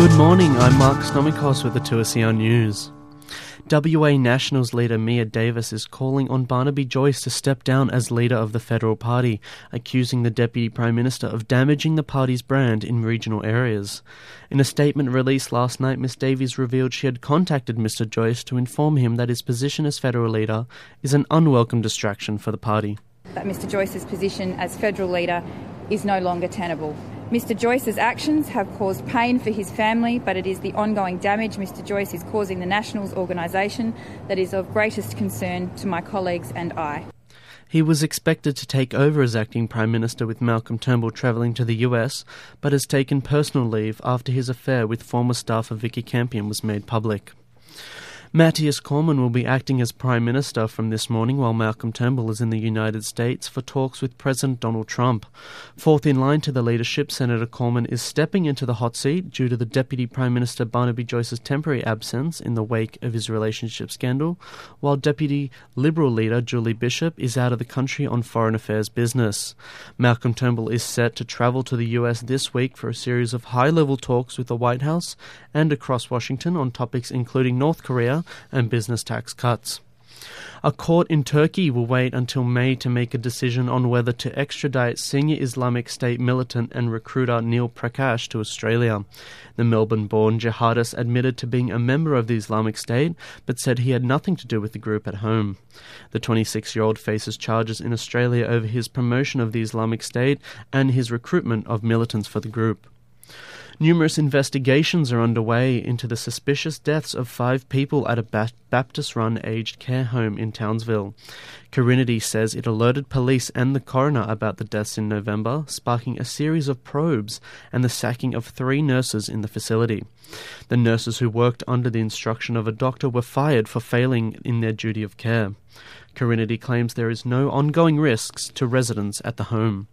Good morning, I'm Mark Snomikos with the 2SER News. WA Nationals leader Mia Davis is calling on Barnaby Joyce to step down as leader of the Federal Party, accusing the Deputy Prime Minister of damaging the party's brand in regional areas. In a statement released last night, Ms Davies revealed she had contacted Mr Joyce to inform him that his position as federal leader is an unwelcome distraction for the party. That Mr Joyce's position as federal leader is no longer tenable. Mr Joyce's actions have caused pain for his family, but it is the ongoing damage Mr Joyce is causing the Nationals organisation that is of greatest concern to my colleagues and I. He was expected to take over as acting Prime Minister with Malcolm Turnbull travelling to the US, but has taken personal leave after his affair with former staffer Vicky Campion was made public. Matthias Cormann will be acting as Prime Minister from this morning while Malcolm Turnbull is in the United States for talks with President Donald Trump. Fourth in line to the leadership, Senator Cormann is stepping into the hot seat due to the Deputy Prime Minister Barnaby Joyce's temporary absence in the wake of his relationship scandal, while Deputy Liberal leader Julie Bishop is out of the country on foreign affairs business. Malcolm Turnbull is set to travel to the US this week for a series of high-level talks with the White House and across Washington on topics including North Korea and business tax cuts. A court in Turkey will wait until May to make a decision on whether to extradite senior Islamic State militant and recruiter Neil Prakash to Australia. The Melbourne-born jihadist admitted to being a member of the Islamic State, but said he had nothing to do with the group at home. The 26-year-old faces charges in Australia over his promotion of the Islamic State and his recruitment of militants for the group. Numerous investigations are underway into the suspicious deaths of 5 people at a Baptist-run aged care home in Townsville. Carinity says it alerted police and the coroner about the deaths in November, sparking a series of probes and the sacking of 3 nurses in the facility. The nurses who worked under the instruction of a doctor were fired for failing in their duty of care. Carinity claims there is no ongoing risks to residents at the home.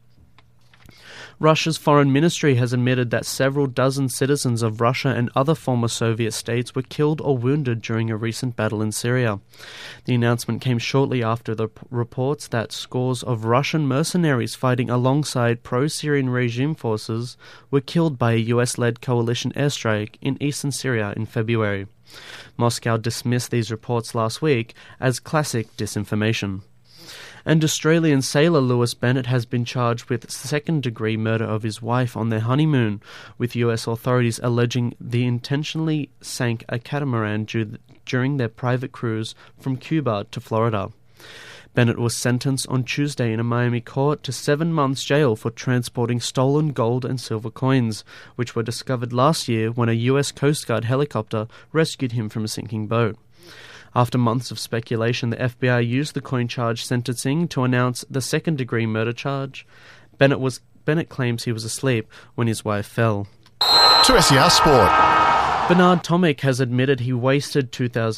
Russia's foreign ministry has admitted that several dozen citizens of Russia and other former Soviet states were killed or wounded during a recent battle in Syria. The announcement came shortly after the reports that scores of Russian mercenaries fighting alongside pro-Syrian regime forces were killed by a US-led coalition airstrike in eastern Syria in February. Moscow dismissed these reports last week as classic disinformation. And Australian sailor Lewis Bennett has been charged with second-degree murder of his wife on their honeymoon, with US authorities alleging he intentionally sank a catamaran during their private cruise from Cuba to Florida. Bennett was sentenced on Tuesday in a Miami court to 7 months jail for transporting stolen gold and silver coins, which were discovered last year when a US Coast Guard helicopter rescued him from a sinking boat. After months of speculation, the FBI used the coin charge sentencing to announce the second-degree murder charge. Bennett claims he was asleep when his wife fell. 2SER Sport. Bernard Tomic has admitted he wasted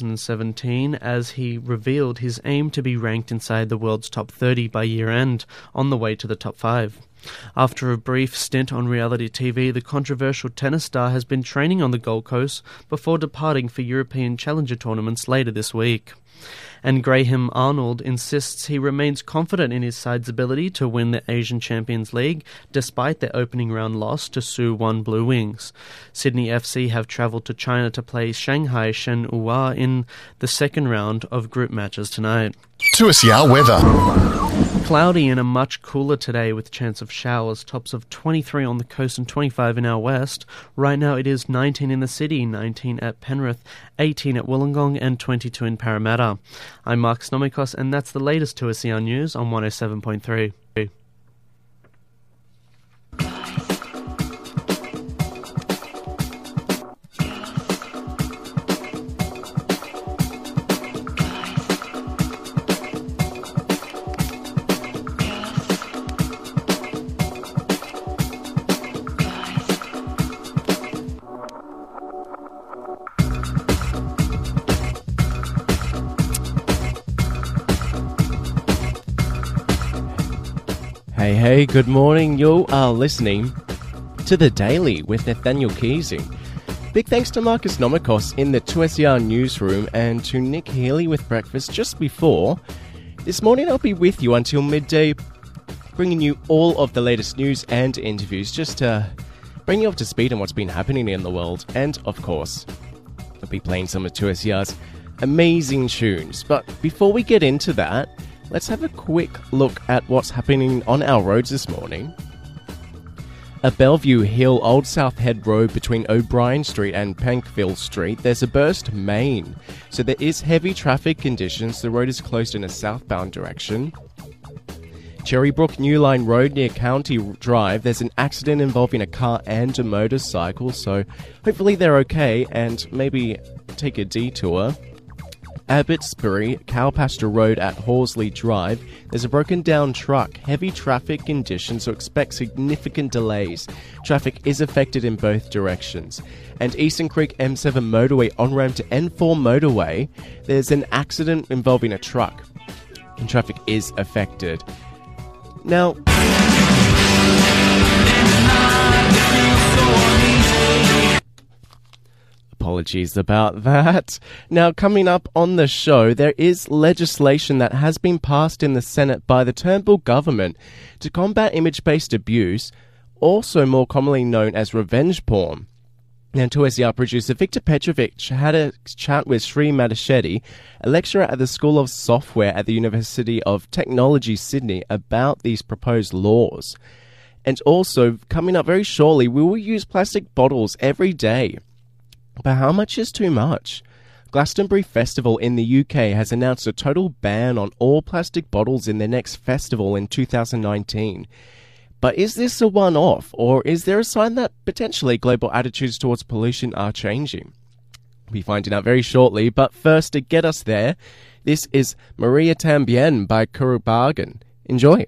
2017 as he revealed his aim to be ranked inside the world's top 30 by year-end, on the way to the top 5. After a brief stint on reality TV, the controversial tennis star has been training on the Gold Coast before departing for European Challenger tournaments later this week. And Graham Arnold insists he remains confident in his side's ability to win the Asian Champions League despite their opening round loss to Suwon Blue Wings. Sydney FC have travelled to China to play Shanghai Shenhua in the second round of group matches tonight. 2SER weather. Cloudy and a much cooler today with chance of showers, tops of 23 on the coast and 25 in our west. Right now it is 19 in the city, 19 at Penrith, 18 at Wollongong and 22 in Parramatta. I'm Mark Snomikos and that's the latest 2SER News on 107.3. Hey, good morning. You are listening to The Daily with Nathaniel Keesing. Big thanks to Marcus Nomikos in the 2SER newsroom and to Nick Healy with breakfast just before. This morning I'll be with you until midday, bringing you all of the latest news and interviews just to bring you up to speed on what's been happening in the world, and of course, I'll be playing some of 2SER's amazing tunes. But before we get into that, let's have a quick look at what's happening on our roads this morning. At Bellevue Hill, Old South Head Road between O'Brien Street and Pankville Street, there's a burst main. So there is heavy traffic conditions. The road is closed in a southbound direction. Cherrybrook New Line Road near County Drive, there's an accident involving a car and a motorcycle, so hopefully they're okay and maybe take a detour. Abbotsbury, Cowpasture Road at Horsley Drive, there's a broken down truck, heavy traffic conditions, so expect significant delays. Traffic is affected in both directions. And Eastern Creek M7 motorway on-ramp to N4 motorway, there's an accident involving a truck, and traffic is affected. Now, apologies about that. Now, coming up on the show, there is legislation that has been passed in the Senate by the Turnbull government to combat image-based abuse, also more commonly known as revenge porn. Now, 2SER producer Victor Petrovic had a chat with Sri Madashetty, a lecturer at the School of Software at the University of Technology, Sydney, about these proposed laws. And also, coming up very shortly, we will use plastic bottles every day. But how much is too much? Glastonbury Festival in the UK has announced a total ban on all plastic bottles in their next festival in 2019. But is this a one-off, or is there a sign that potentially global attitudes towards pollution are changing? We'll be finding out very shortly, but first, to get us there, this is Maria Tambien by Kurubagan. Enjoy!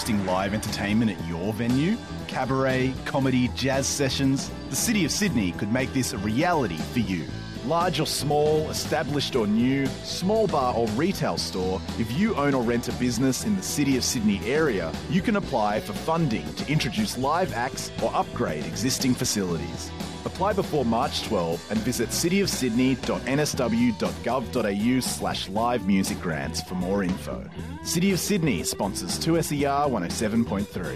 hosting live entertainment at your venue? Cabaret, comedy, jazz sessions? The City of Sydney could make this a reality for you. Large or small, established or new, small bar or retail store, if you own or rent a business in the City of Sydney area, you can apply for funding to introduce live acts or upgrade existing facilities. Apply before March 12 and visit cityofsydney.nsw.gov.au/live music grants for more info. City of Sydney sponsors 2SER 107.3.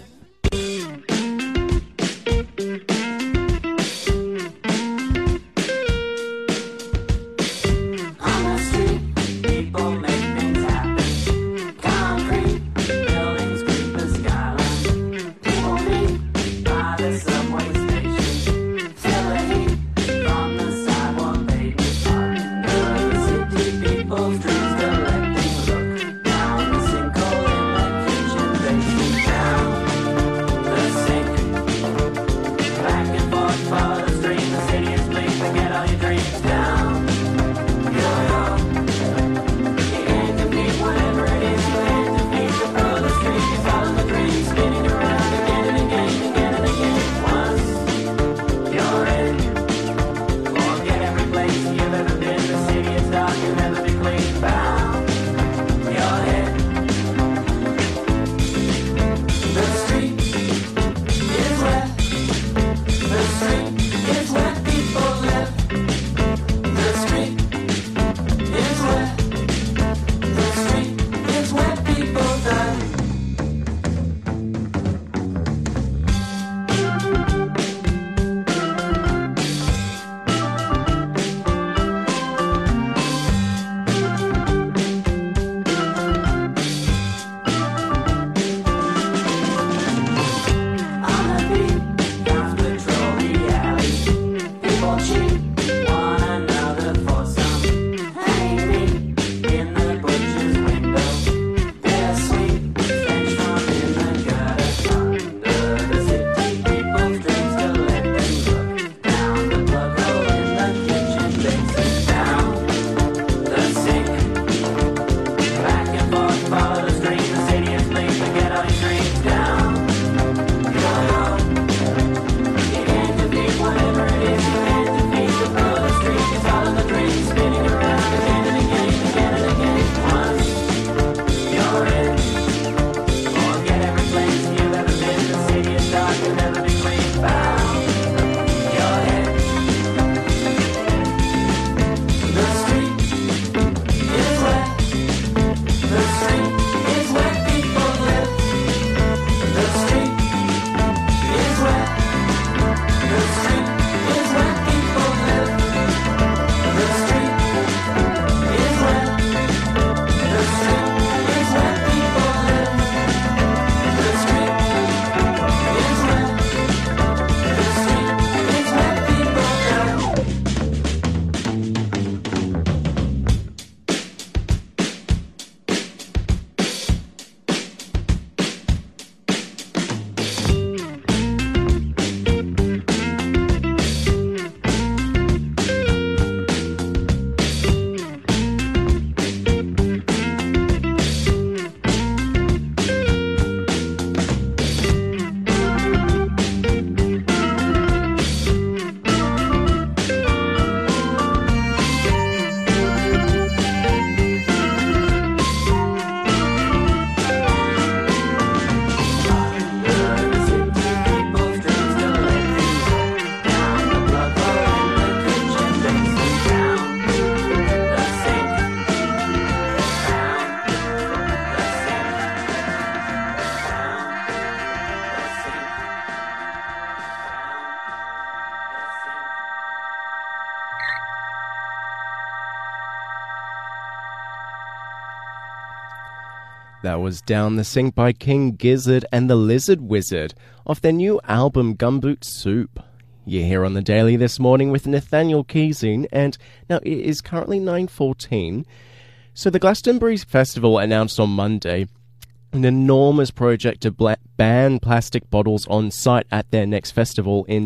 That was Down the Sink by King Gizzard and the Lizard Wizard off their new album Gumboot Soup. You're here on The Daily this morning with Nathaniel Keesing, and now it is currently 9:14. So the Glastonbury Festival announced on Monday an enormous project to ban plastic bottles on site at their next festival in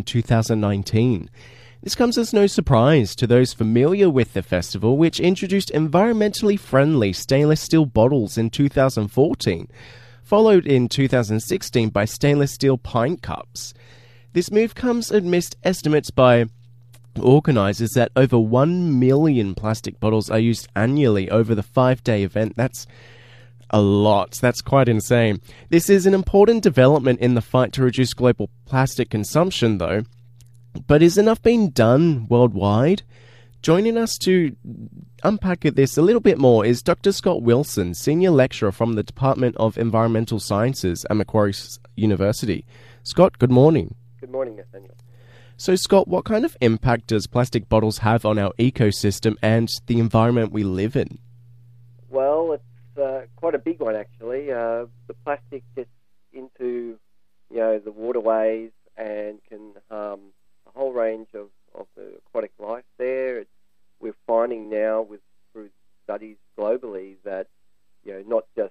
2019. This comes as no surprise to those familiar with the festival, which introduced environmentally friendly stainless steel bottles in 2014, followed in 2016 by stainless steel pint cups. This move comes amidst estimates by organisers that over 1 million plastic bottles are used annually over the 5-day event. That's a lot. That's quite insane. This is an important development in the fight to reduce global plastic consumption, though. But is enough being done worldwide? Joining us to unpack this a little bit more is Dr. Scott Wilson, Senior Lecturer from the Department of Environmental Sciences at Macquarie University. Scott, good morning. Good morning, Nathaniel. So, Scott, what kind of impact does plastic bottles have on our ecosystem and the environment we live in? Well, it's quite a big one, actually. The plastic gets into, the waterways and can harm a whole range of the aquatic life there. We're finding now through studies globally that, not just,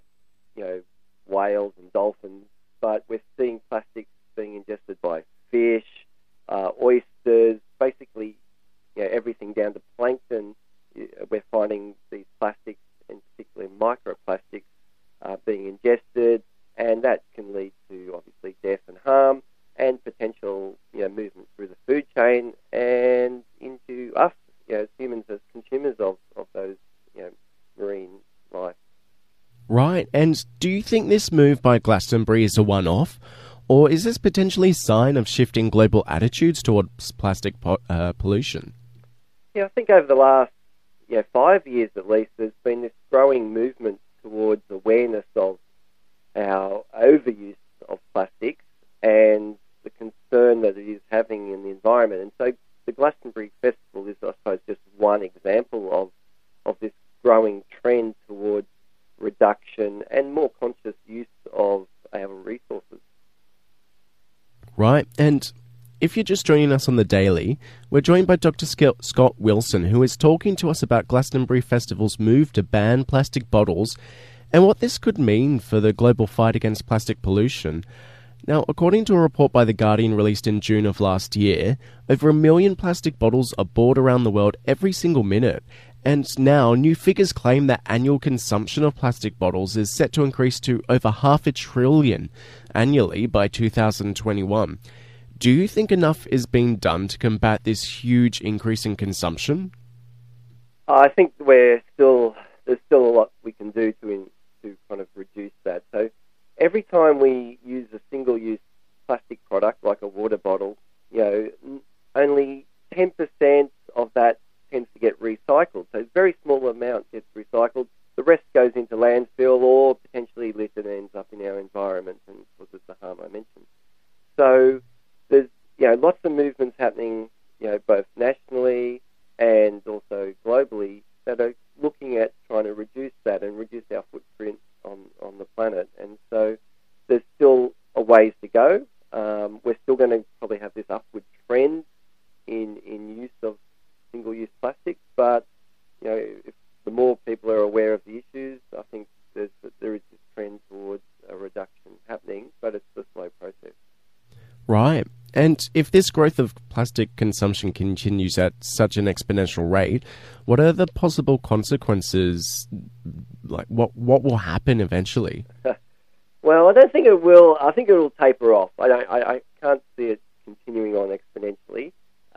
whales and dolphins, but we're seeing plastics being ingested by fish, oysters, basically, everything down to plankton. We're finding these plastics, and particularly microplastics, being ingested, and that can lead to obviously death and harm, and potential, movement through the food chain and into us, as humans, as consumers of those, marine life. Right, and do you think this move by Glastonbury is a one-off, or is this potentially a sign of shifting global attitudes towards plastic pollution? Yeah, I think over the last 5 years at least, there's been this growing movement towards awareness of our overuse of plastics and the concern that it is having in the environment. And so the Glastonbury Festival is, I suppose, just one example of this growing trend towards reduction and more conscious use of our resources. Right, and if you're just joining us on the Daily, we're joined by Dr. Scott Wilson, who is talking to us about Glastonbury Festival's move to ban plastic bottles and what this could mean for the global fight against plastic pollution. Now, according to a report by The Guardian released in June of last year, over 1 million plastic bottles are bought around the world every single minute, and now new figures claim that annual consumption of plastic bottles is set to increase to over 500 billion annually by 2021. Do you think enough is being done to combat this huge increase in consumption? I think there's still a lot we can do to kind of reduce that. So every time we use a single-use plastic product like a water bottle, only 10% of that tends to get recycled. So a very small amount gets recycled. The rest goes into landfill or potentially lit and ends up in our environment and causes the harm I mentioned. So there's lots of movements happening, both nationally and also globally, that are looking at trying to reduce that and reduce our footprint on the planet. And so there's still a ways to go. We're still going to probably have this upward trend in use of single-use plastics, but if the more people are aware of the issues, I think there is this trend towards a reduction happening, but it's a slow process. Right. And if this growth of plastic consumption continues at such an exponential rate, what are the possible consequences? Like, what will happen eventually? Well, I don't think it will. I think it will taper off. I can't see it continuing on exponentially.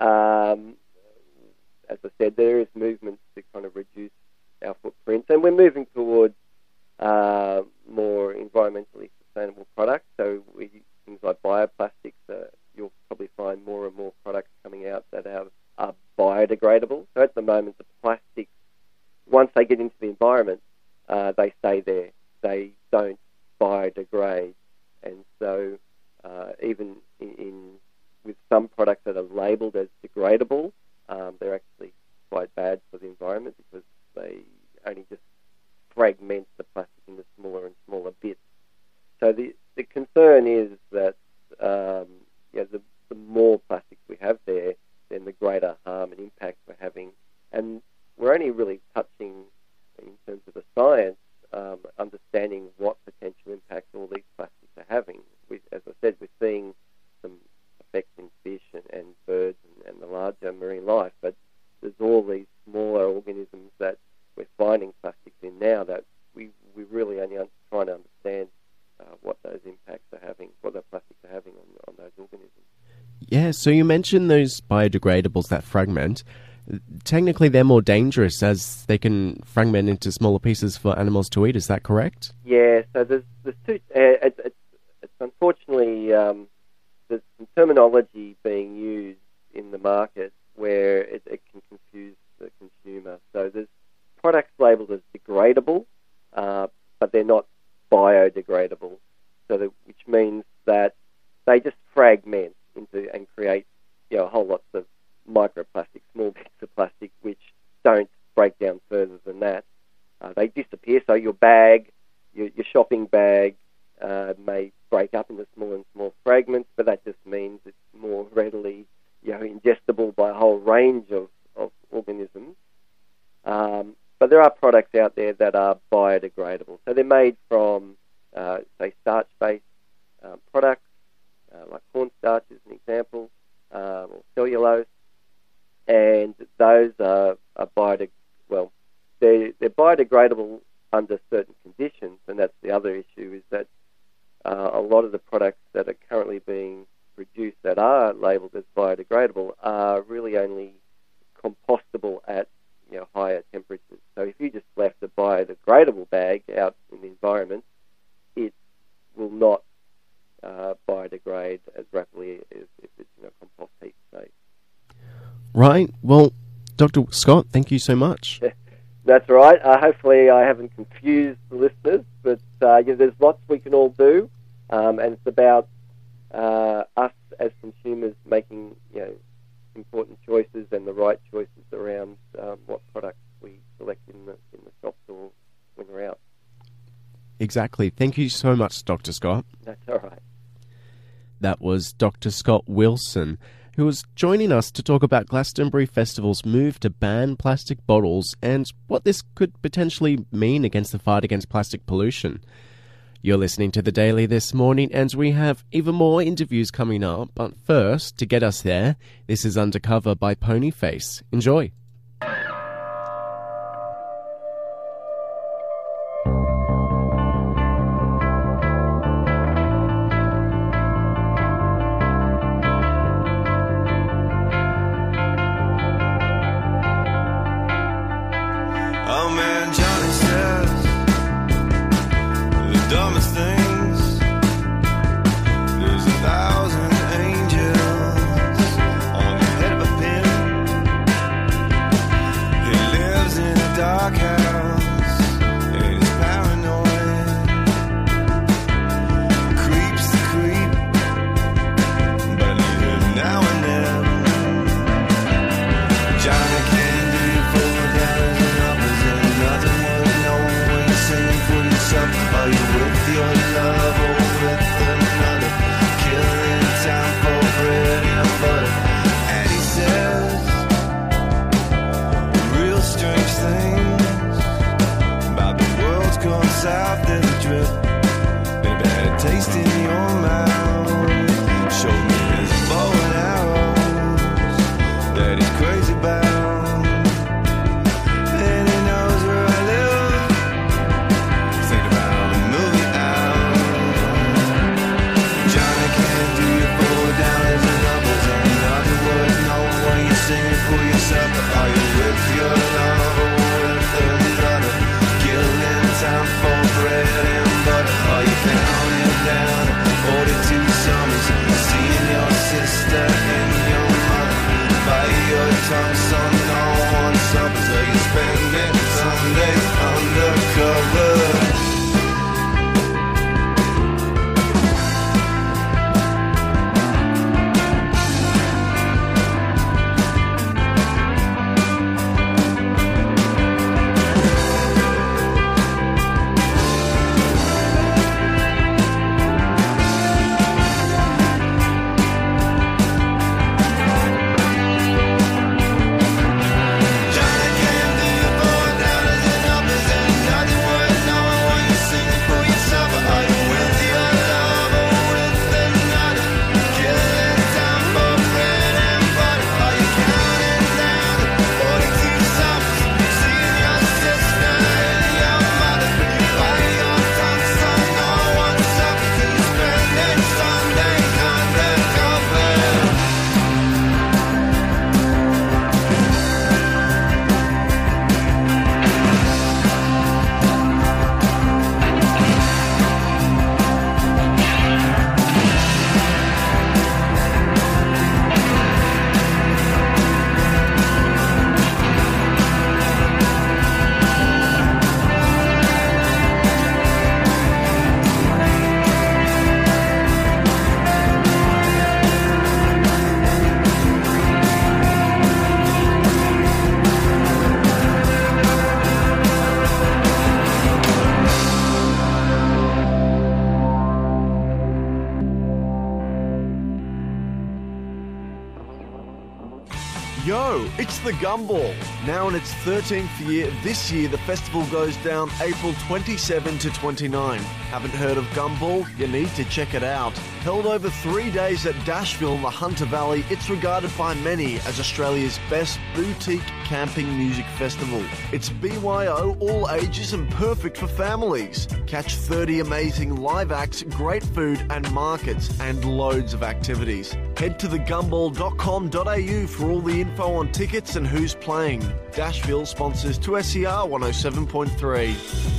As I said, there is movement to kind of reduce our footprint, and we're moving towards more environmentally sustainable products. So things like bioplastics, you'll probably find more and more products coming out that are biodegradable. So at the moment, the plastics, once they get into the environment, they stay there. They don't biodegrade. And so even with some products that are labelled as degradable, they're actually quite bad for the environment because they only just fragment the plastic into smaller and smaller bits. So the concern is that the more plastics we have there, then the greater harm and impact we're having. And we're only really touching, in terms of the science, understanding what potential impact all these plastics are having. As I said, we're seeing some effects in fish and birds and the larger marine life, but there's all these smaller organisms that we're finding plastics in now that we really only trying to understand Yeah, so you mentioned those biodegradables that fragment. Technically, they're more dangerous as they can fragment into smaller pieces for animals to eat. Is that correct? Yeah, so there's two... it's unfortunately, there's some terminology being used in the market where it can confuse the consumer. So there's products labelled as degradable, but they're not biodegradable, which means that they just fragment into and create whole lots of microplastics, small bits of plastic, which don't break down further than that. They disappear, so your bag, your shopping bag, may break up into smaller and smaller fragments, but that just means it's more readily ingestible by a whole range of organisms. But there are products out there that are biodegradable. So they're made from, say, starch-based products, like cornstarch is an example, or cellulose, and those are they're biodegradable under certain conditions, and that's the other issue, is that a lot of the products that are currently being produced that are labelled as biodegradable are really only compostable at higher temperatures. So if you just left a biodegradable bag out in the environment, it will not biodegrade as rapidly as if it's in a compost heap state. Right. Well, Dr. Scott, thank you so much. That's right. Hopefully I haven't confused the listeners, but there's lots we can all do, and it's about us as consumers making important choices and the right choices around what products we select in the shops or when we're out. Exactly. Thank you so much, Dr. Scott. That's all right. That was Dr. Scott Wilson, who was joining us to talk about Glastonbury Festival's move to ban plastic bottles and what this could potentially mean against the fight against plastic pollution. You're listening to The Daily this morning, and we have even more interviews coming up. But first, to get us there, this is Undercover by Ponyface. Enjoy. Oh man, Johnny says the dumbest things. There's 1,000 angels on the head of a pin. He lives in a dark house and he's paranoid. Creeps the creep, but now and then Johnny can do you $4 and uppers and nothing would know when you're singing for yourself. Are you with your love or with another? Killing time for bread and butter. And he says real strange things about the world's gone south. There's a drip and a bad taste in your mouth. Showed me his bow and arrows that he's crazy about. And he knows where I live. Think about a movie out. Johnny can't do you $4 and uppers and nothing would know when you're singing for yourself. Are you with your love or with another? Killing time for bread and butter. Are you down and down 42 summers? Seeing your sister and your mother. Bite your tongue, son, no one suffers. Are you spending Sundays undercover? Yo, it's the Gumball. Now in its 13th year, this year the festival goes down April 27 to 29. Haven't heard of Gumball? You need to check it out. Held over 3 days at Dashville in the Hunter Valley, it's regarded by many as Australia's best boutique camping music festival. It's BYO, all ages and perfect for families. Catch 30 amazing live acts, great food and markets, and loads of activities. Head to thegumball.com.au for all the info on tickets and who's playing. Dashville sponsors 2SER 107.3.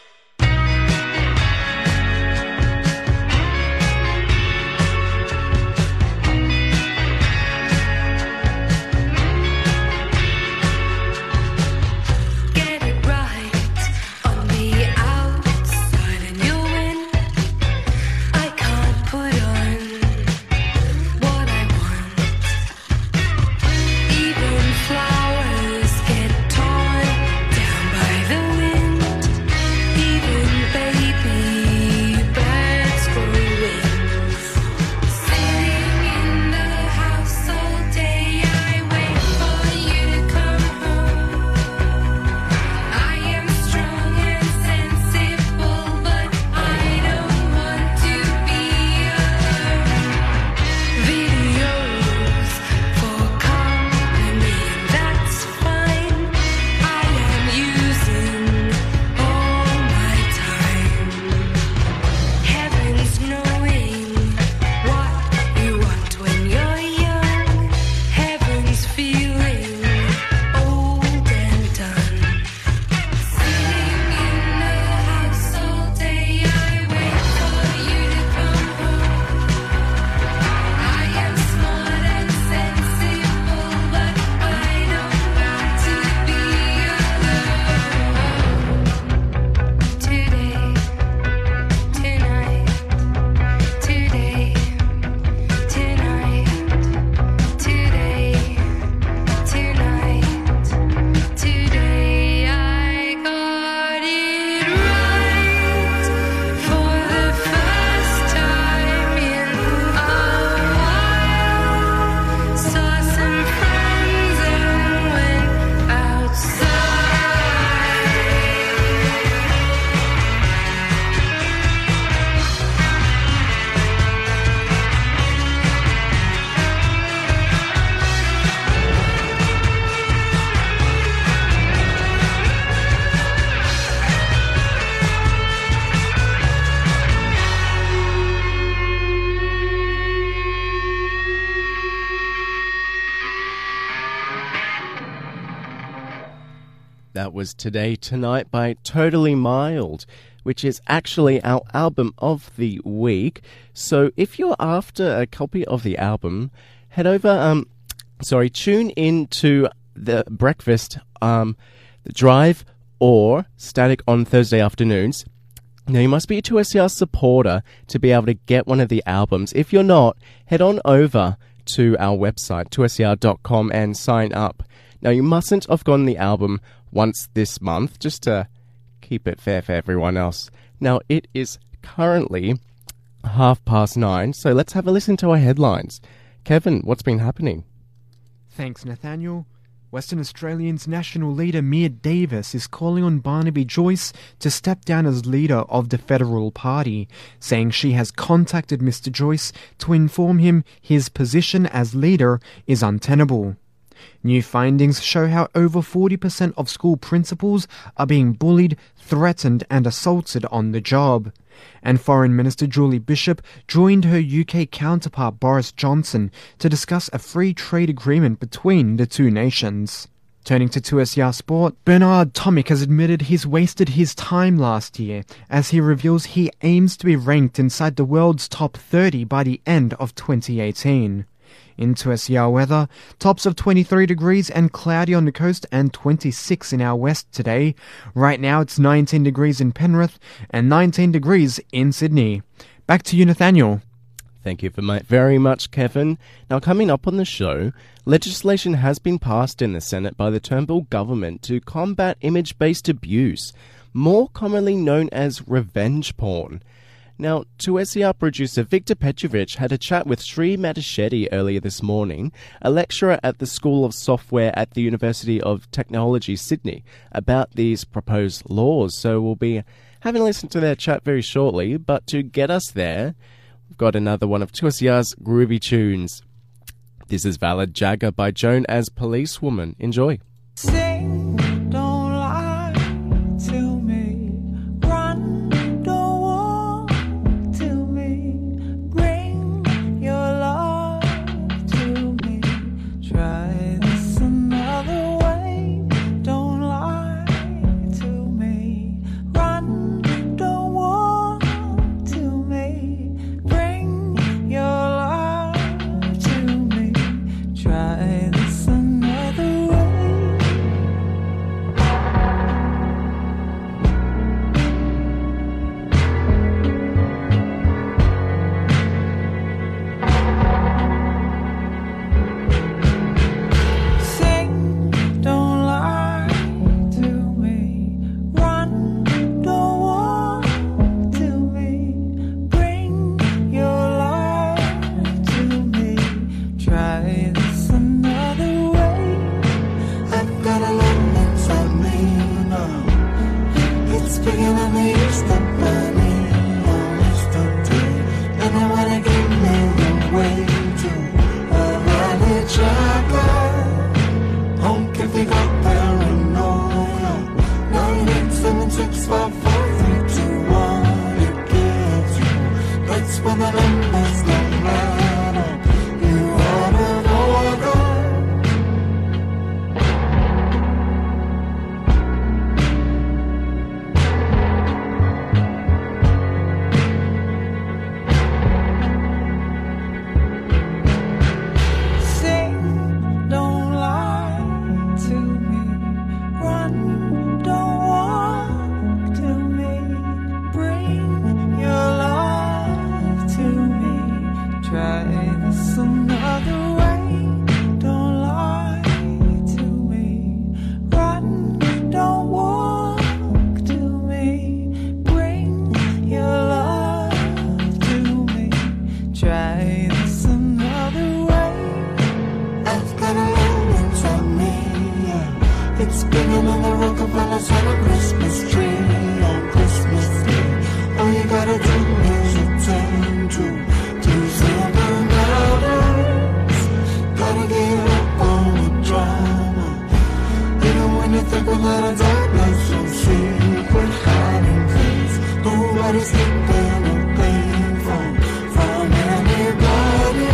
That was Today Tonight by Totally Mild, which is actually our album of the week. So if you're after a copy of the album, head over, tune in to the Breakfast, the Drive or Static on Thursday afternoons. Now, you must be a 2SER supporter to be able to get one of the albums. If you're not, head on over to our website, 2ser.com, and sign up. Now, you mustn't have gotten the album once this month, just to keep it fair for everyone else. Now, it is currently 9:30, so let's have a listen to our headlines. Kevin, what's been happening? Thanks, Nathaniel. Western Australians National Leader Mia Davis is calling on Barnaby Joyce to step down as leader of the Federal Party, saying she has contacted Mr. Joyce to inform him his position as leader is untenable. New findings show how over 40% of school principals are being bullied, threatened and assaulted on the job. And Foreign Minister Julie Bishop joined her UK counterpart Boris Johnson to discuss a free trade agreement between the two nations. Turning to 2SER Sport, Bernard Tomic has admitted he's wasted his time last year, as he reveals he aims to be ranked inside the world's top 30 by the end of 2018. In 2SER weather, tops of 23 degrees and cloudy on the coast and 26 in our west today. Right now it's 19 degrees in Penrith and 19 degrees in Sydney. Back to you, Nathaniel. Thank you very much, Kevin. Now, coming up on the show, legislation has been passed in the Senate by the Turnbull government to combat image-based abuse, more commonly known as revenge porn. Now, 2SER producer Victor Petrovic had a chat with Sri Matashetty earlier this morning, a lecturer at the School of Software at the University of Technology, Sydney, about these proposed laws. So we'll be having a listen to their chat very shortly, but to get us there, we've got another one of 2SER's groovy tunes. This is Valid Jagger by Joan as Policewoman. Enjoy. Sing, don't lie to me. Run, don't walk to me. Bring your love to me. Try this another way. Don't lie to me. Run, don't walk to me. Bring your love to me. Try this another way. Sing, don't lie to me. Run, don't walk to me. Bring your love to me. Try this another way. I've got a lot inside me now. It's bigger than the instant money. And I wanna give me away to a rally tracker. Home can pick up paranoia. 987654321. It gets you. That's when the numbers don't matter. You out of order. Sing, don't lie to me. Run, don't walk to me. Bring your love to me. Try this another way. Don't lie to me. Run, don't walk to me. Bring your love to me. Try this another way. I've got a lot inside me, yeah. It's bigger than the Rockefellers on a Christmas tree on Christmas Day. All you gotta do is attend to two simple matters. Gotta give up on the drama. Even when you think we're not a darkness, you'll see we're hiding things. Nobody's keeping a thing from anybody.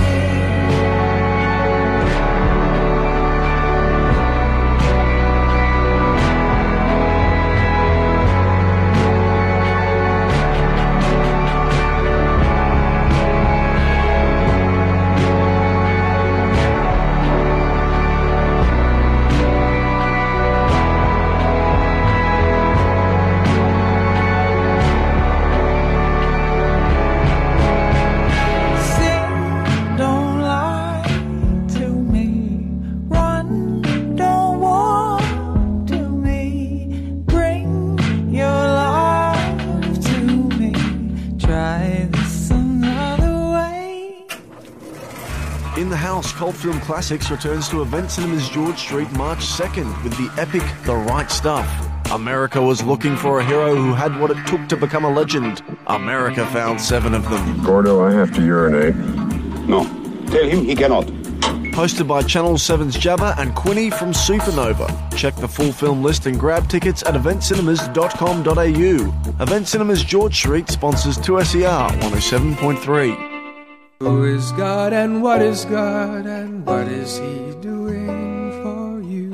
Sing, don't lie to me. Run, don't walk to me. Bring your love to me. Try this another way. In the house, Cult Film Classics returns to Event Cinemas George Street March 2nd with the epic The Right Stuff. America was looking for a hero who had what it took to become a legend. America found 7 of them. Gordo, I have to urinate. No. Tell him he cannot. Hosted by Channel 7's Jabba and Quinny from Supernova. Check the full film list and grab tickets at eventcinemas.com.au. Event Cinemas George Street sponsors 2SER 107.3. Who is God and what is God and what is He doing for you?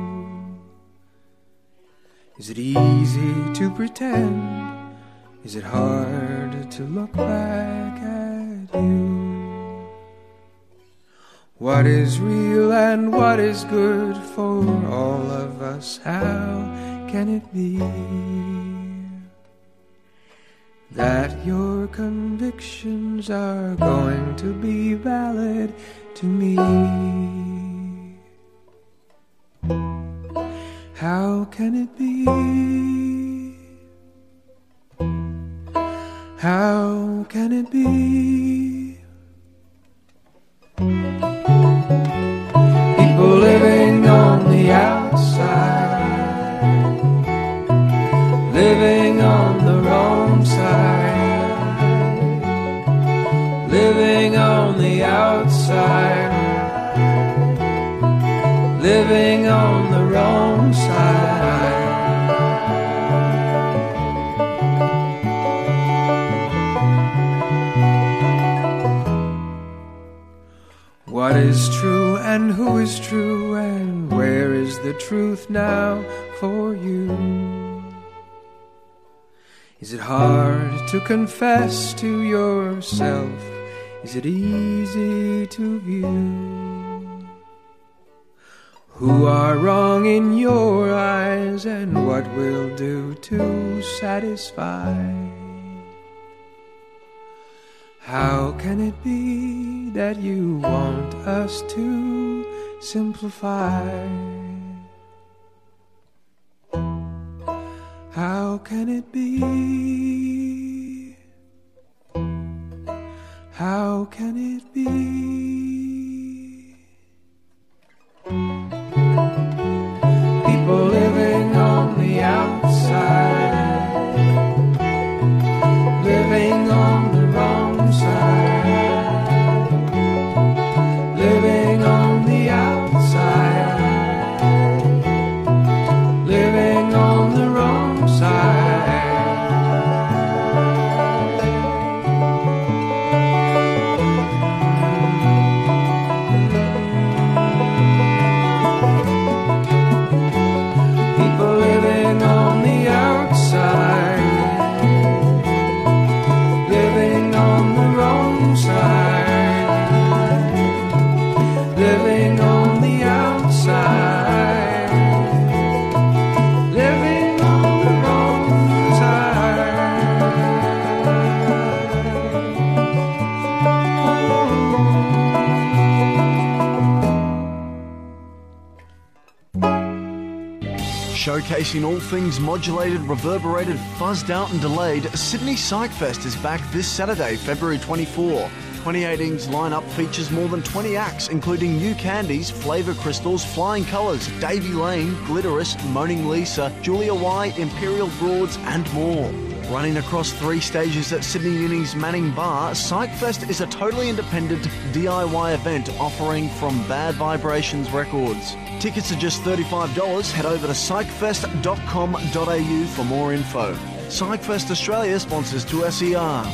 Is it easy to pretend? Is it hard to look back at you? What is real and what is good for all of us? How can it be that your convictions are going to be valid to me? How can it be? How living on the wrong side. What is true and who is true, and where is the truth now for you? Is it hard to confess to yourself? Is it easy to view? Who are wrong in your eyes, and what will do to satisfy? How can it be that you want us to simplify? How can it be? How can it be? People living on the outside, living on the wrong side, living on the outside, living on the wrong side. People living on the outside, living on the wrong side, living on the outside, living on the wrong Showcasing all things modulated, reverberated, fuzzed out and delayed, Sydney Psychfest is back this Saturday, February 24. 2018's lineup features more than 20 acts, including New Candies, Flavour Crystals, Flying Colours, Davey Lane, Glitterous, Moaning Lisa, Julia Y, Imperial Broads and more. Running across 3 stages at Sydney Uni's Manning Bar, Psychfest is a totally independent DIY event offering from Bad Vibrations Records. Tickets are just $35. Head over to psychfest.com.au for more info. Psychfest Australia sponsors 2SER.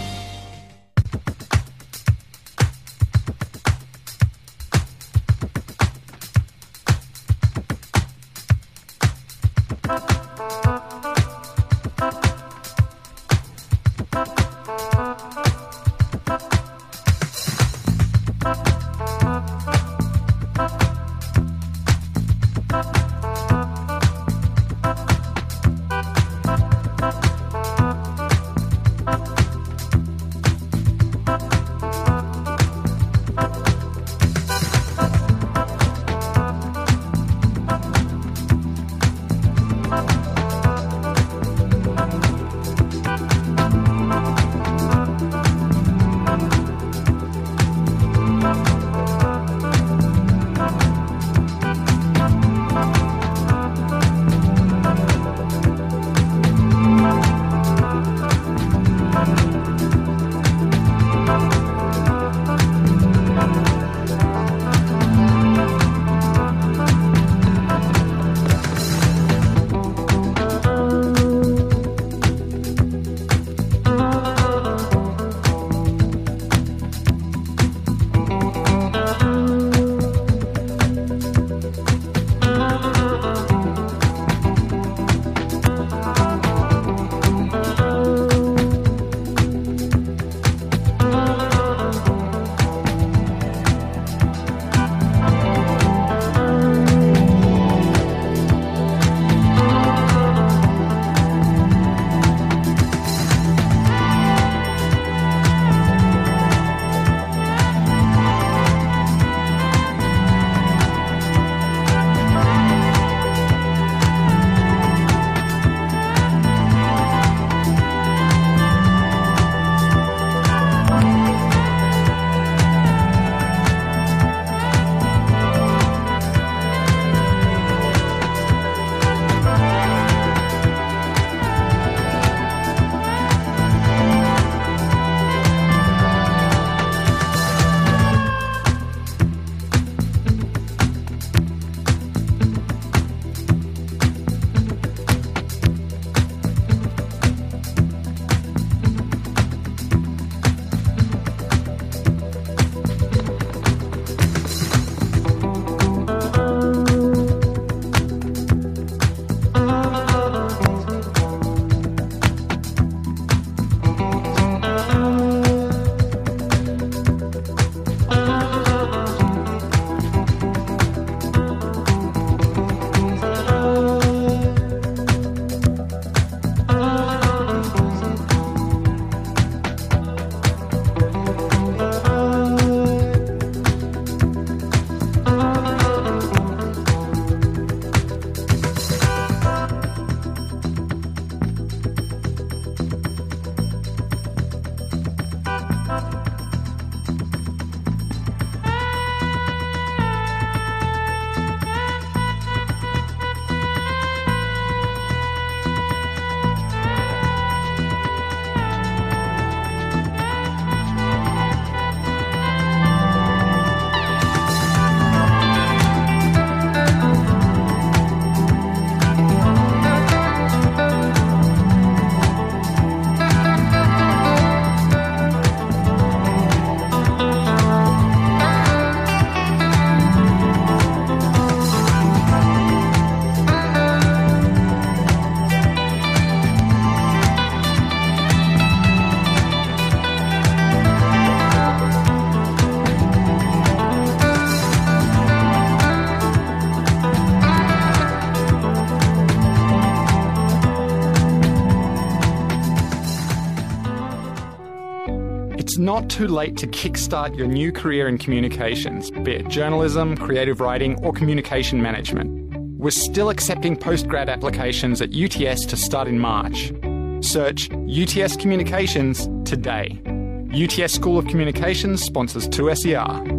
not too late to kickstart your new career in communications, be it journalism, creative writing, or communication management. We're still accepting postgrad applications at UTS to start in March. Search UTS Communications today. UTS School of Communications sponsors 2SER.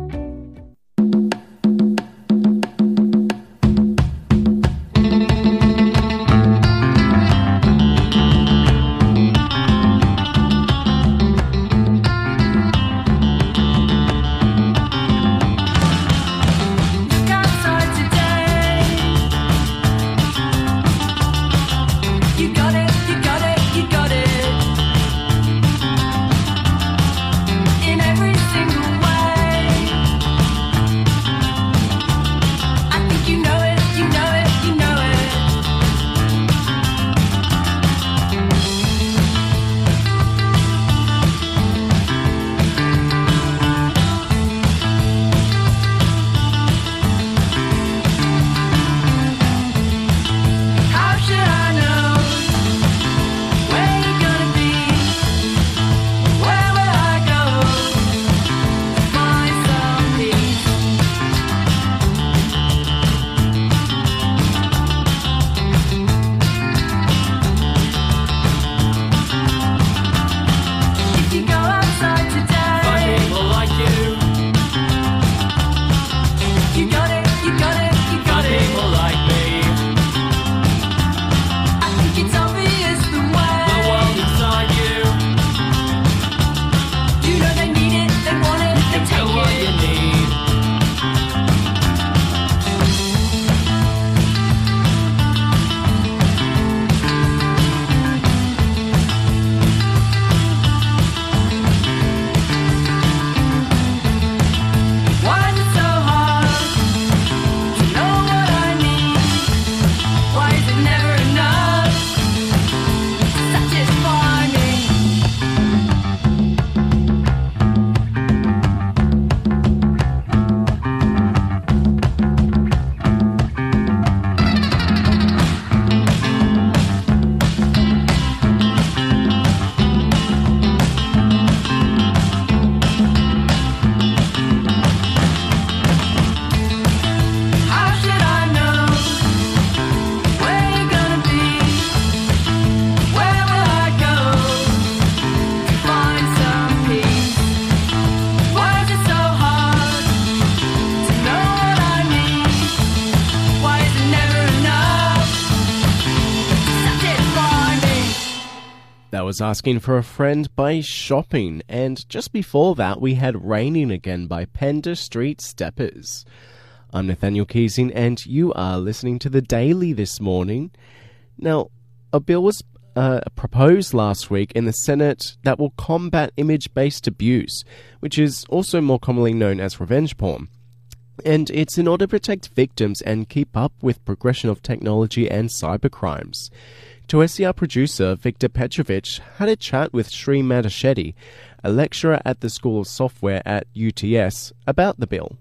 Was Asking for a Friend by Shopping, and just before that we had Raining Again by Pender Street Steppers. I'm Nathaniel Keesing and you are listening to The Daily this morning. Now, a bill was proposed last week in the Senate that will combat image-based abuse, which is also more commonly known as revenge porn. And it's in order to protect victims and keep up with progression of technology and cybercrimes. 2SER producer Victor Petrovich had a chat with Sri Madashetty, a lecturer at the School of Software at UTS, about the bill.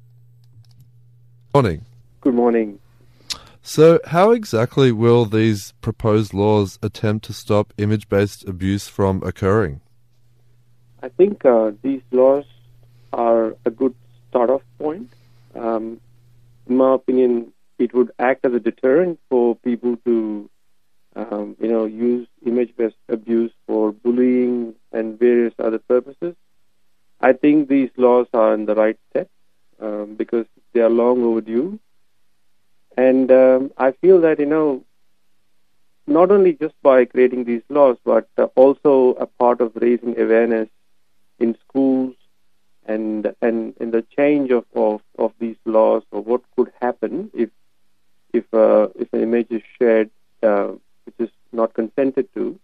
Morning. Good morning. So, how exactly will these proposed laws attempt to stop image-based abuse from occurring? I think these laws are a good start-off point. In my opinion, it would act as a deterrent for people to use image-based abuse for bullying and various other purposes. I think these laws are in the right step because they are long overdue. And I feel that, not only just by creating these laws, but also a part of raising awareness in schools and in the change of these laws, or what could happen if an image is shared which is not consented to.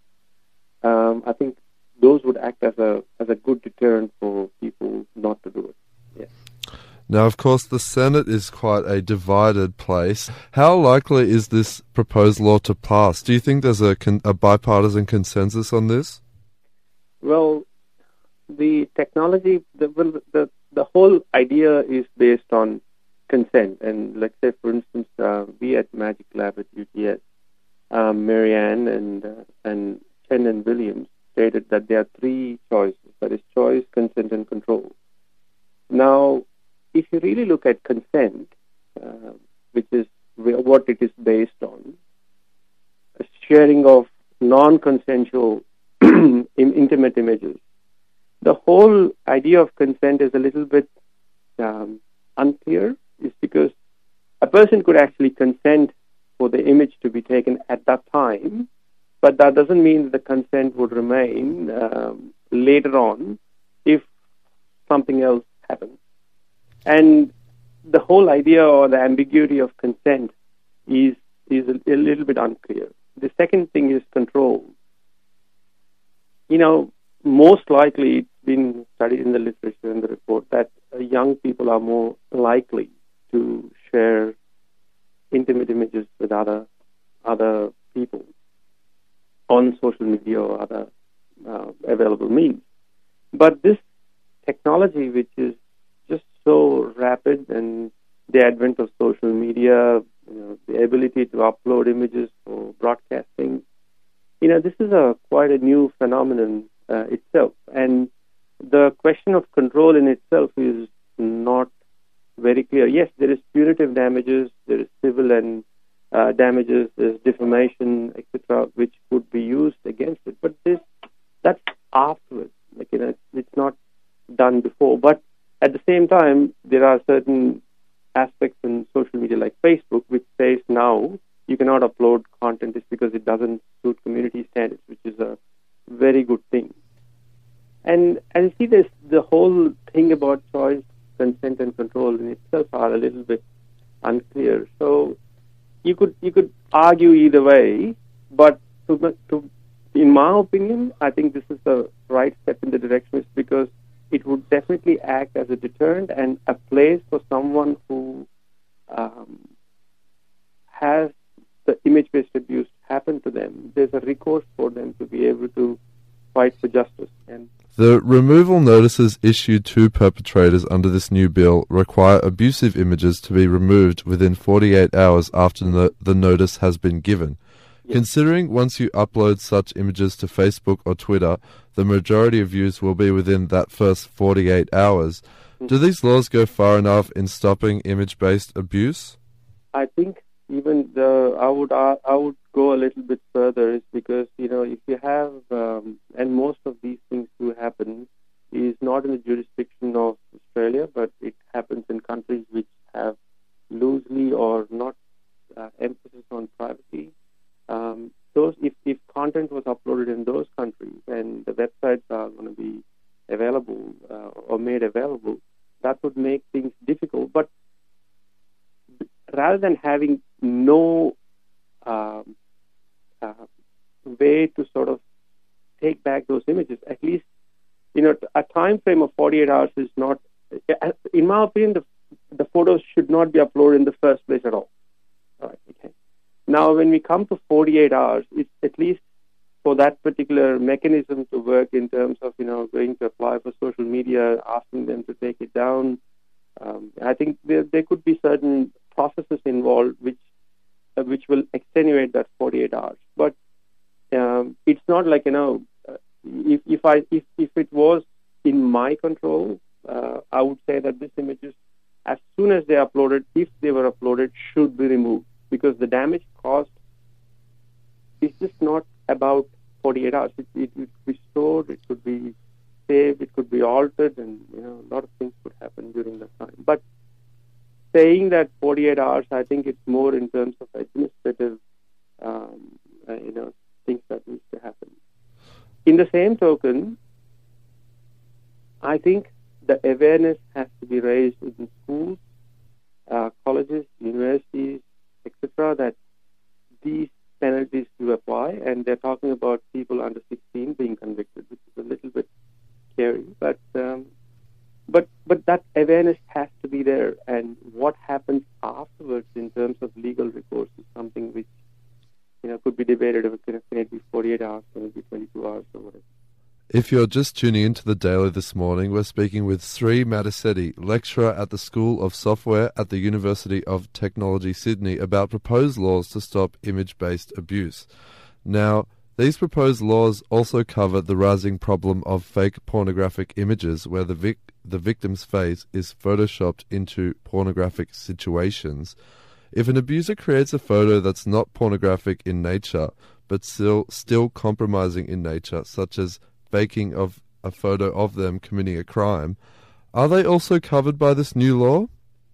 I think those would act as a good deterrent for people not to do it. Yeah. Now, of course, the Senate is quite a divided place. How likely is this proposed law to pass? Do you think there's a bipartisan consensus on this? Well, the technology, the whole idea is based on consent. And let's say, for instance, we at Magic Lab at UTS, Marianne and Chen and Williams, stated that there are three choices, that is choice, consent, and control. Now, if you really look at consent, which is what it is based on, a sharing of non-consensual intimate images, the whole idea of consent is a little bit unclear, is because a person could actually consent for the image to be taken at that time, but that doesn't mean that the consent would remain later on if something else happens. And the whole idea or the ambiguity of consent is a little bit unclear. The second thing is control. Most likely it's been studied in the literature and the report that young people are more likely to share intimate images with other people on social media or other available means. But this technology, which is just so rapid, and the advent of social media, the ability to upload images for broadcasting, this is quite a new phenomenon itself. And the question of control in itself is not very clear. Yes, there is punitive damages, there is civil and damages, there's defamation, etc., which could be used against it. But that's afterwards. It's not done before. But at the same time, there are certain aspects in social media like Facebook which says now you cannot upload content just because it doesn't suit community standards, which is a very good thing. And you see this, the whole thing about choice, consent, and control in itself are a little bit unclear. So you could argue either way, but in my opinion, I think this is the right step in the direction, because it would definitely act as a deterrent and a place for someone who has the image-based abuse happen to them. There's a recourse for them to be able to fight for justice. And the removal notices issued to perpetrators under this new bill require abusive images to be removed within 48 hours after the notice has been given. Yes. Considering once you upload such images to Facebook or Twitter, the majority of views will be within that first 48 hours, do these laws go far enough in stopping image-based abuse? I think even I would go a little bit further, is because if you have and most of these things do happen, is not in the jurisdiction of Australia, but it happens in countries which have loosely or not emphasis on privacy. If content was uploaded in those countries and the websites are going to be available or made available, that would make things difficult. But rather than having no way to sort of take back those images, at least a time frame of 48 hours is not, in my opinion, the photos should not be uploaded in the first place at all. All right, okay. Now, when we come to 48 hours, it's at least for that particular mechanism to work in terms of, going to apply for social media, asking them to take it down. I think there could be certain processes involved which will extenuate that 48 hours. But it's not like, if it was in my control, I would say that these images, as soon as they are uploaded, if they were uploaded, should be removed, because the damage caused is just not about 48 hours. It could be stored, it could be saved, it could be altered, and a lot of things could happen during that time. But saying that 48 hours, I think it's more in terms of administrative, things that needs to happen. In the same token, I think the awareness has to be raised in schools, colleges, universities, etc., that these penalties do apply, and they're talking about people under 16 being convicted, which is a little bit scary. But that awareness has to be there, and what happens afterwards in terms of legal recourse is something which could be debated. Can it be 48 hours, can it be 22 hours, or whatever. If you're just tuning into the Daily this morning, we're speaking with Sri Madisetti, lecturer at the School of Software at the University of Technology, Sydney, about proposed laws to stop image-based abuse. Now, These proposed laws also cover the rising problem of fake pornographic images where the victim's face is photoshopped into pornographic situations. If an abuser creates a photo that's not pornographic in nature, but still compromising in nature, such as faking of a photo of them committing a crime, are they also covered by this new law?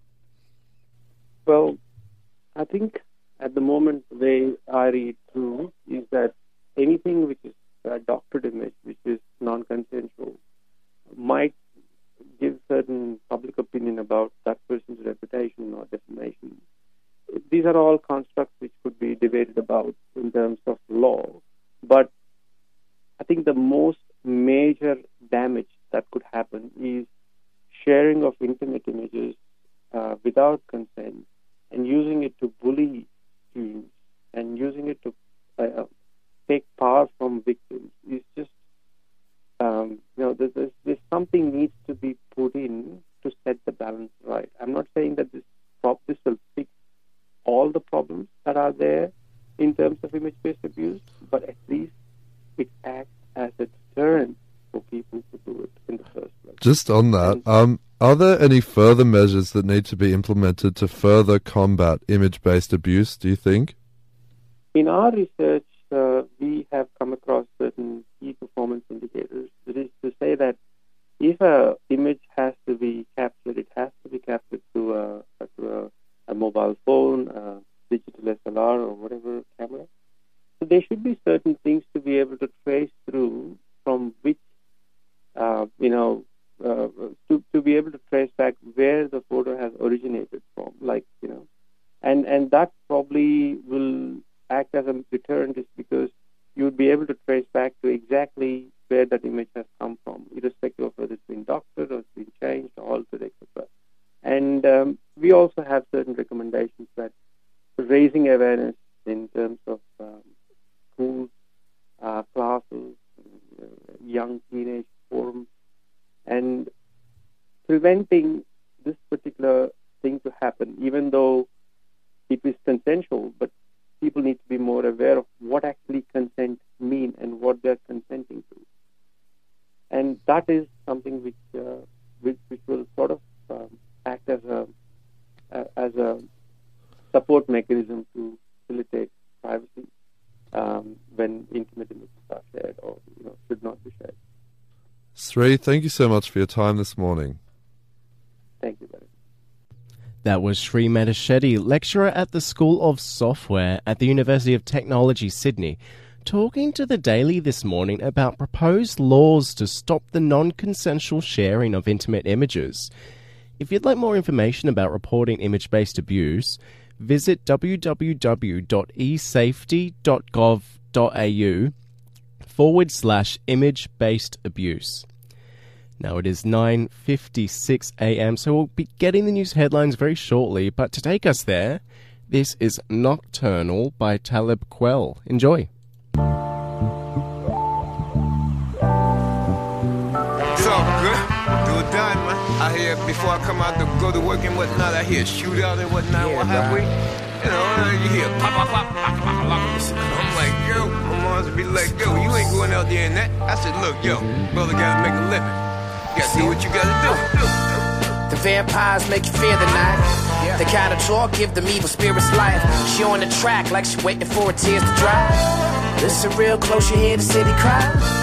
Well, I think at the moment the way I read through is that anything which is a doctored image, which is non-consensual, might give certain public opinion about that person's reputation or defamation. These are all constructs which could be debated about in terms of law. But I think the most major damage that could happen is sharing of intimate images without consent and using it to bully students and using it to take power from victims is just, there's something needs to be put in to set the balance right. I'm not saying that this will fix all the problems that are there in terms of image-based abuse, but at least it acts as a deterrent for people to do it in the first place. Just on that, are there any further measures that need to be implemented to further combat image-based abuse, do you think? In our research, we have come across certain key performance indicators. That is to say that if an image has to be captured, it has to be captured through a mobile phone, a digital SLR or whatever camera. So there should be certain things to be able to trace through from which, to be able to trace back where the photo has originated from, and that probably will act as a deterrent, is because you would be able to trace back to exactly where that image has come from, irrespective of whether it's been doctored or it's been changed or altered, etc. And we also have certain recommendations that raising awareness in terms of schools, classes, young teenage forums, and preventing this particular thing to happen, even though it is consensual, but people need to be more aware of what actually consent means and what they're consenting to. And that is something which will sort of act as a support mechanism to facilitate privacy when intimate images are shared or should not be shared. Sri, thank you so much for your time this morning. Thank you very much. That was Sri Medashetty, lecturer at the School of Software at the University of Technology, Sydney, talking to The Daily this morning about proposed laws to stop the non-consensual sharing of intimate images. If you'd like more information about reporting image-based abuse, visit www.esafety.gov.au/image-based abuse. Now it is 9:56 a.m, so we'll be getting the news headlines very shortly, but to take us there, this is Nocturnal by Talib Kweli. Enjoy. It's all good. Do it done, man. I hear before I come out to go to work and whatnot, I hear shootout and whatnot, what have we. You hear pop, pop, pop, pop, pop, pop. I'm like, yo, my mom's be like, yo, you ain't going out there in that. I said, look, yo, brother gotta make a living. You gotta do what you gotta do. The vampires make you fear the night. The kind of talk give them evil spirits life. She on the track like she waiting for her tears to dry. Listen real close, you hear the city cry.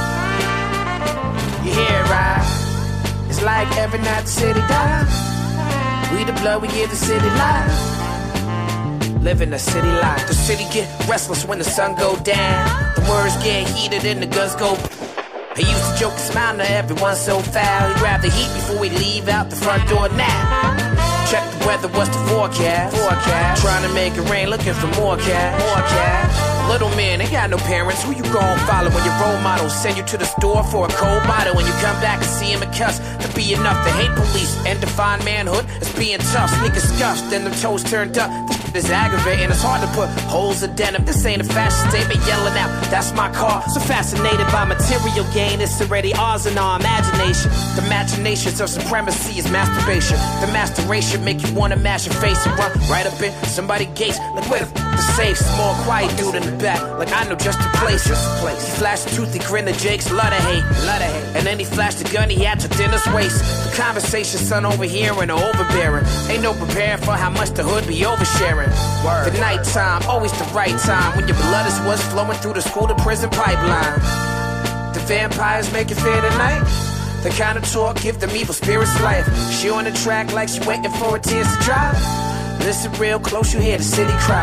You hear it right. It's like every night the city dies. We the blood, we give the city life. Living the city life. The city get restless when the sun go down. The words get heated and the guns go. He used to joke and smile to everyone so foul. He grabbed the heat before we leave out the front door now. Check the weather, what's the forecast? Trying to make it rain, looking for more cash. Little man, ain't got no parents. Who you gon' follow when your role models send you to the store for a cold bottle? When you come back and see him and cuss to be enough to hate police and define manhood as being tough. Sneakers scuffed and them toes turned up. This aggravating, it's hard to put holes in denim. This ain't a fashion statement yelling out, that's my car. So fascinated by material gain, it's already ours in our imagination. The machinations of supremacy is masturbation. The masturbation make you wanna mash your face and run right up in somebody's gates. Like where the safe, small, quiet dude in the the back, like I know just the place. He flashed a toothy grin to Jake's love to hate. And then he flashed the gun he had to Dennis' waist. The conversation, son, overhearing or overbearing. Ain't no preparing for how much the hood be oversharing. The nighttime, always the right time, when your blood is what's flowing through the school to prison pipeline. The vampires make you fear tonight. The kind of talk give them evil spirits life. She on the track like she waiting for her tears to dry. Listen real close, you hear the city cry.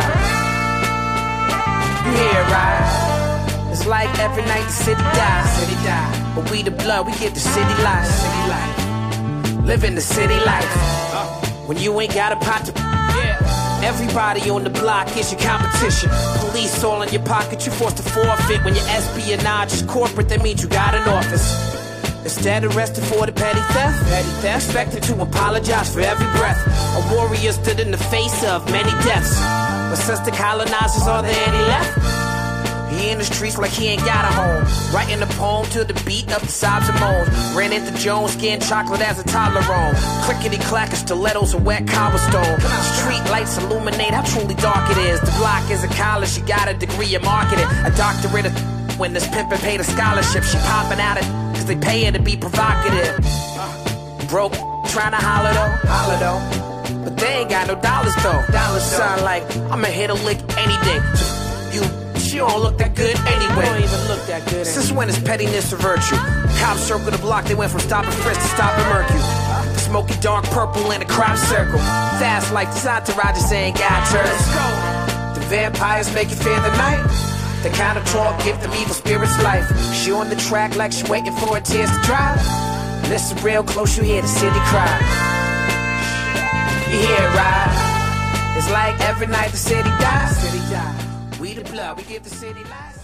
You hear it, right? It's like every night the city dies. But we the blood, we give the city life. Living the city life. When you ain't got a pot to... Everybody on the block is your competition. Police all in your pocket, you forced to forfeit. When your espionage is corporate, that means you got an office. Instead arrested for the petty theft, expected to apologize for every breath. A warrior stood in the face of many deaths. But since the colonizers are there and he left, he in the streets like he ain't got a home. Writing a poem to the beat of the sobs and moans. Ran into Jones, skinned chocolate as a toddler on. Clickety-clack of stilettos and wet cobblestone. Street lights illuminate how truly dark it is. The block is a college, she got a degree in marketing. A doctorate of when this pimpin' paid a scholarship. She popping out it cause they pay her to be provocative. Broke, trying to holler though. But they ain't got no dollars though. Dollars sound like I'ma hit a lick any day. So you, she don't look that good anyway. Don't even look that good. Since when is pettiness a virtue? Cops circle the block, they went from stopping frisk to stopping Mercury. Smoky dark purple in a crop circle. Fast like the entourage ain't got turtles. The vampires make you fear the night. The kind of talk give them evil spirits life. She on the track like she waiting for her tears to dry. Listen real close, you hear the city cry. You hear it, right? It's like every night the city dies. We the blood, we give the city life.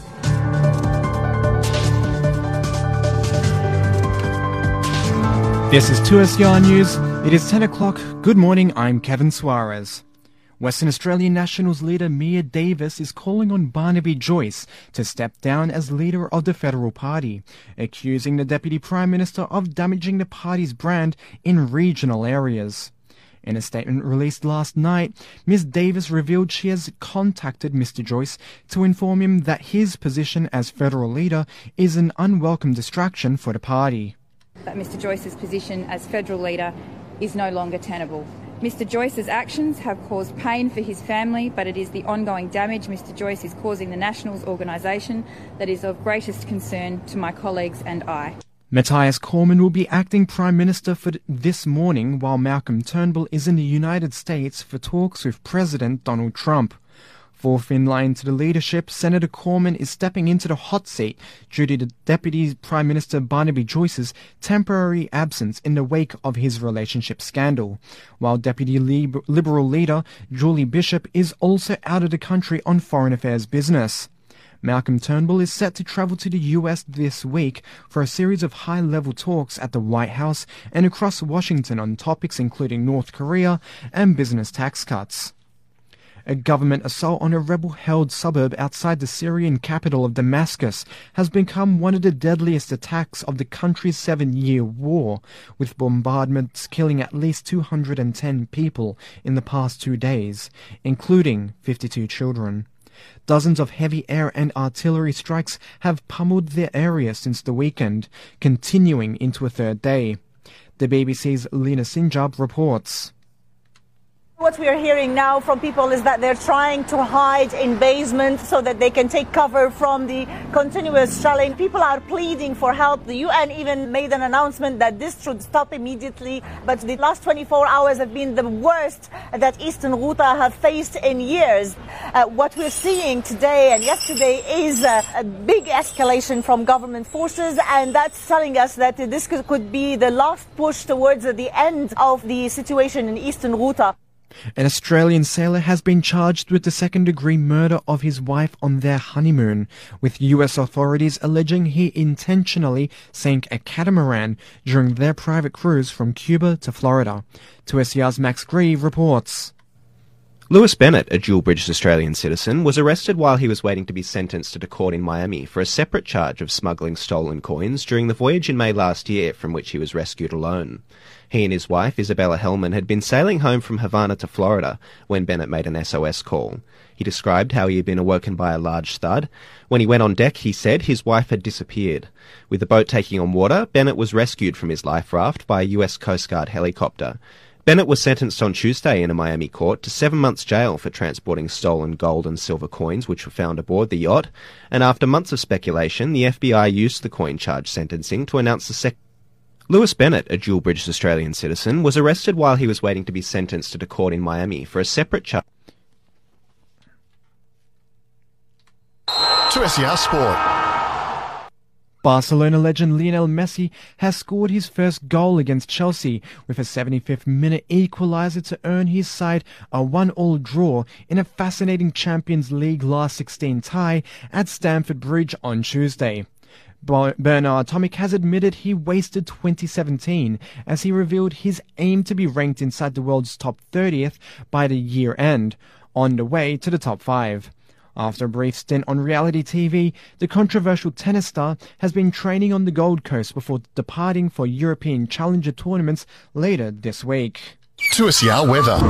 This is 2SER News. It is 10 o'clock. Good morning, I'm Kevin Suarez. Western Australian Nationals leader Mia Davis is calling on Barnaby Joyce to step down as leader of the Federal Party, accusing the Deputy Prime Minister of damaging the party's brand in regional areas. In a statement released last night, Ms. Davis revealed she has contacted Mr. Joyce to inform him that his position as federal leader is an unwelcome distraction for the party. That Mr. Joyce's position as federal leader is no longer tenable. Mr. Joyce's actions have caused pain for his family, but it is the ongoing damage Mr. Joyce is causing the Nationals organisation that is of greatest concern to my colleagues and I. Matthias Cormann will be acting Prime Minister for this morning while Malcolm Turnbull is in the United States for talks with President Donald Trump. Fourth in line to the leadership, Senator Cormann is stepping into the hot seat due to the Deputy Prime Minister Barnaby Joyce's temporary absence in the wake of his relationship scandal, while Deputy Liberal leader Julie Bishop is also out of the country on foreign affairs business. Malcolm Turnbull is set to travel to the US this week for a series of high-level talks at the White House and across Washington on topics including North Korea and business tax cuts. A government assault on a rebel-held suburb outside the Syrian capital of Damascus has become one of the deadliest attacks of the country's 7-year war, with bombardments killing at least 210 people in the past 2 days, including 52 children. Dozens of heavy air and artillery strikes have pummeled the area since the weekend, continuing into a third day. The BBC's Lena Sinjab reports. What we are hearing now from people is that they're trying to hide in basements so that they can take cover from the continuous shelling. People are pleading for help. The UN even made an announcement that this should stop immediately. But the last 24 hours have been the worst that Eastern Ghouta have faced in years. What we're seeing today and yesterday is a big escalation from government forces, and that's telling us that this could be the last push towards the end of the situation in Eastern Ghouta. An Australian sailor has been charged with the second-degree murder of his wife on their honeymoon, with US authorities alleging he intentionally sank a catamaran during their private cruise from Cuba to Florida. 2SER's Max Grieve reports. Lewis Bennett, a dual British Australian citizen, was arrested while he was waiting to be sentenced at a court in Miami for a separate charge of smuggling stolen coins during the voyage in May last year from which he was rescued alone. He and his wife, Isabella Hellman, had been sailing home from Havana to Florida when Bennett made an SOS call. He described how he had been awoken by a large thud. When he went on deck, he said his wife had disappeared. With the boat taking on water, Bennett was rescued from his life raft by a US Coast Guard helicopter. Bennett was sentenced on Tuesday in a Miami court to 7 months jail for transporting stolen gold and silver coins which were found aboard the yacht, and after months of speculation, the FBI used the coin charge sentencing to announce the Lewis Bennett, a dual British Australian citizen, was arrested while he was waiting to be sentenced at a court in Miami for a separate charge. 2SER Sport. Barcelona legend Lionel Messi has scored his first goal against Chelsea with a 75th minute equaliser to earn his side a 1-1 draw in a fascinating Champions League last 16 tie at Stamford Bridge on Tuesday. Bernard Tomic has admitted he wasted 2017 as he revealed his aim to be ranked inside the world's top 30th by the year end, on the way to the top 5. After a brief stint on reality TV, the controversial tennis star has been training on the Gold Coast before departing for European Challenger tournaments later this week. 2SER weather.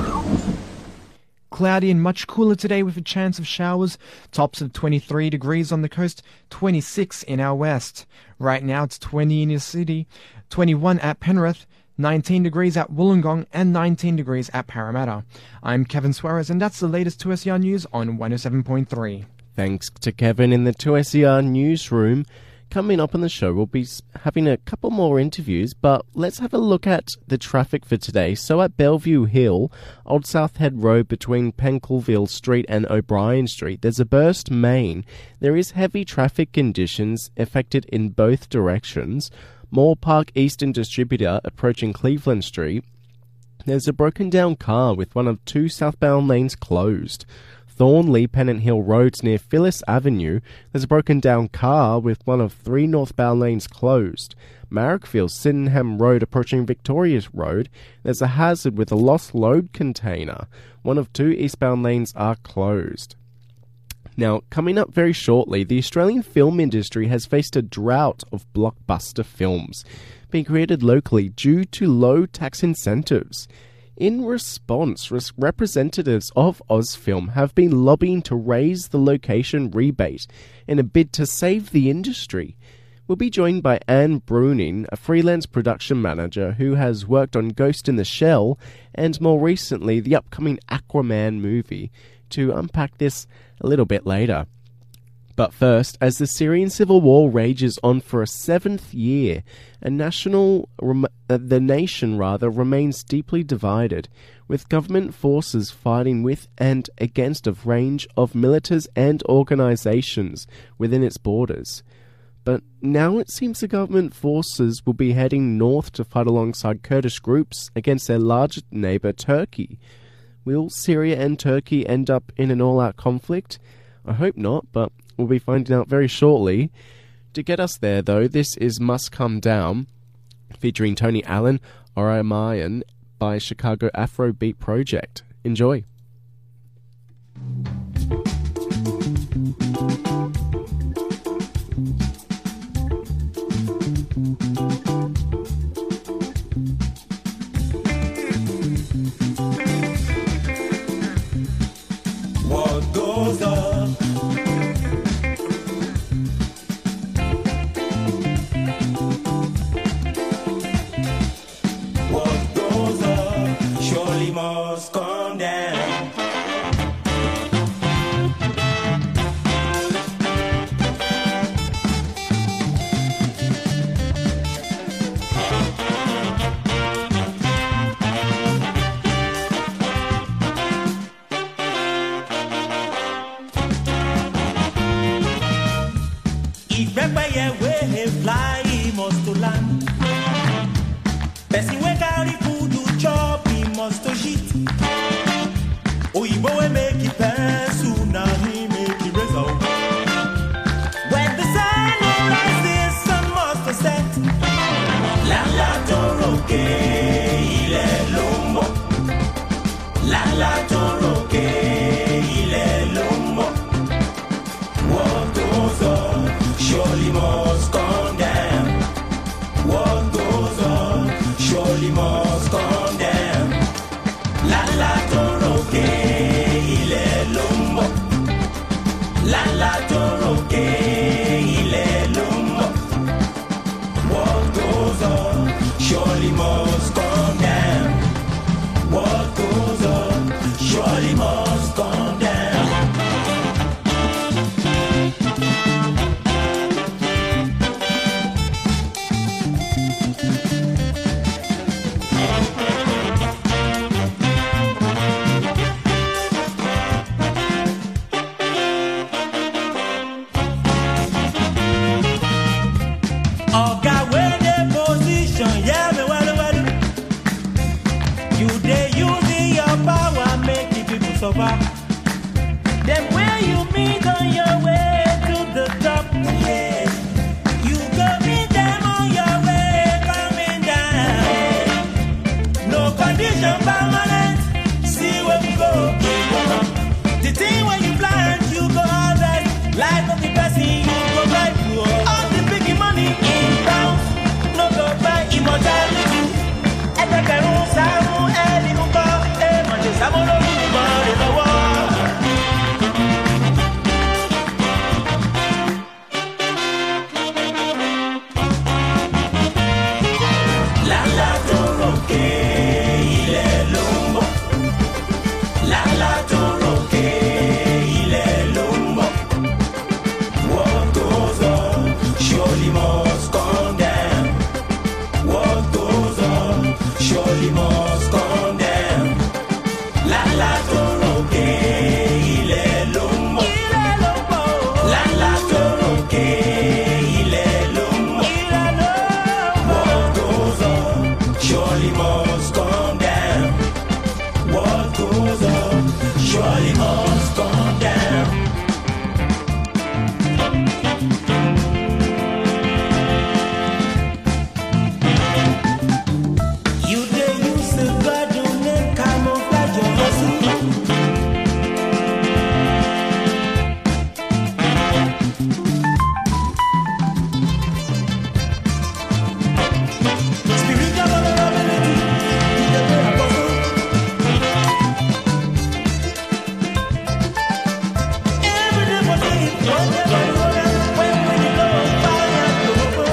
Cloudy and much cooler today with a chance of showers. Tops of 23 degrees on the coast, 26 in our west. Right now it's 20 in the city, 21 at Penrith, 19 degrees at Wollongong and 19 degrees at Parramatta. I'm Kevin Suarez and that's the latest 2SER News on 107.3. Thanks to Kevin in the 2SER newsroom. Coming up on the show, we'll be having a couple more interviews, but let's have a look at the traffic for today. So at Bellevue Hill, Old South Head Road between Penkelville Street and O'Brien Street, there's a burst main. There is heavy traffic conditions affected in both directions. Moore Park Eastern Distributor approaching Cleveland Street. There's a broken down car with one of 2 southbound lanes closed. Thornley Pennant Hill Roads near Phyllis Avenue, there's a broken down car with one of 3 northbound lanes closed. Marrickville Sydenham Road approaching Victoria Road, there's a hazard with a lost load container. One of 2 eastbound lanes are closed. Now, coming up very shortly, the Australian film industry has faced a drought of blockbuster films being created locally due to low tax incentives. In response, representatives of Ozfilm have been lobbying to raise the location rebate in a bid to save the industry. We'll be joined by Anne Bruning, a freelance production manager who has worked on Ghost in the Shell and more recently the upcoming Aquaman movie, to unpack this a little bit later. But first, as the Syrian civil war rages on for a 7th year, the nation remains deeply divided, with government forces fighting with and against a range of militars and organisations within its borders. But now it seems the government forces will be heading north to fight alongside Kurdish groups against their largest neighbour, Turkey. Will Syria and Turkey end up in an all-out conflict? I hope not, but we'll be finding out very shortly. To get us there, though, this is Must Come Down, featuring Tony Allen, Oriamayan, by Chicago Afrobeat Project. Enjoy. What goes up? What goes up surely must come down. If Repaya way fly, he must to land. Person we carry food to chop, he must to shit. Oyibo we make it pass, now he make it result. When the sun rises, sun must to set. La la toroke, ile lomo. La la toroke, ile lomo. What goes on surely must come down. What goes on surely must suffer. Then when you meet on your way to the top, yeah, you go meet them on your way coming down. No condition permanent, see where we go. The thing when you plant, you go harvest. Life of the person you go buy. All the big money in town, no go buy immortality. Ẹgbẹ̀rún sáwọn ẹni mú kọ́, mọ̀jẹ̀ sáwọn olórúkọ rẹ̀ lọ́wọ́. Lálá tó ròkè ilẹ̀ ló ń bọ̀. Lálá tó ròkè ilẹ̀ ló ń bọ̀. What goes on surely must come down. What goes on surely must come down. Lálá tó ròkè ilẹ̀ ló ń bọ̀. Lálá tó ròkè ilẹ̀ ló ń bọ̀. What goes on surely must come down. What goes on surely must come down. You dey use the garden and camouflage your hustle. Spiritual vulnerability, you dey play apostle. Every day for day, one day for the other. When you go fire, go.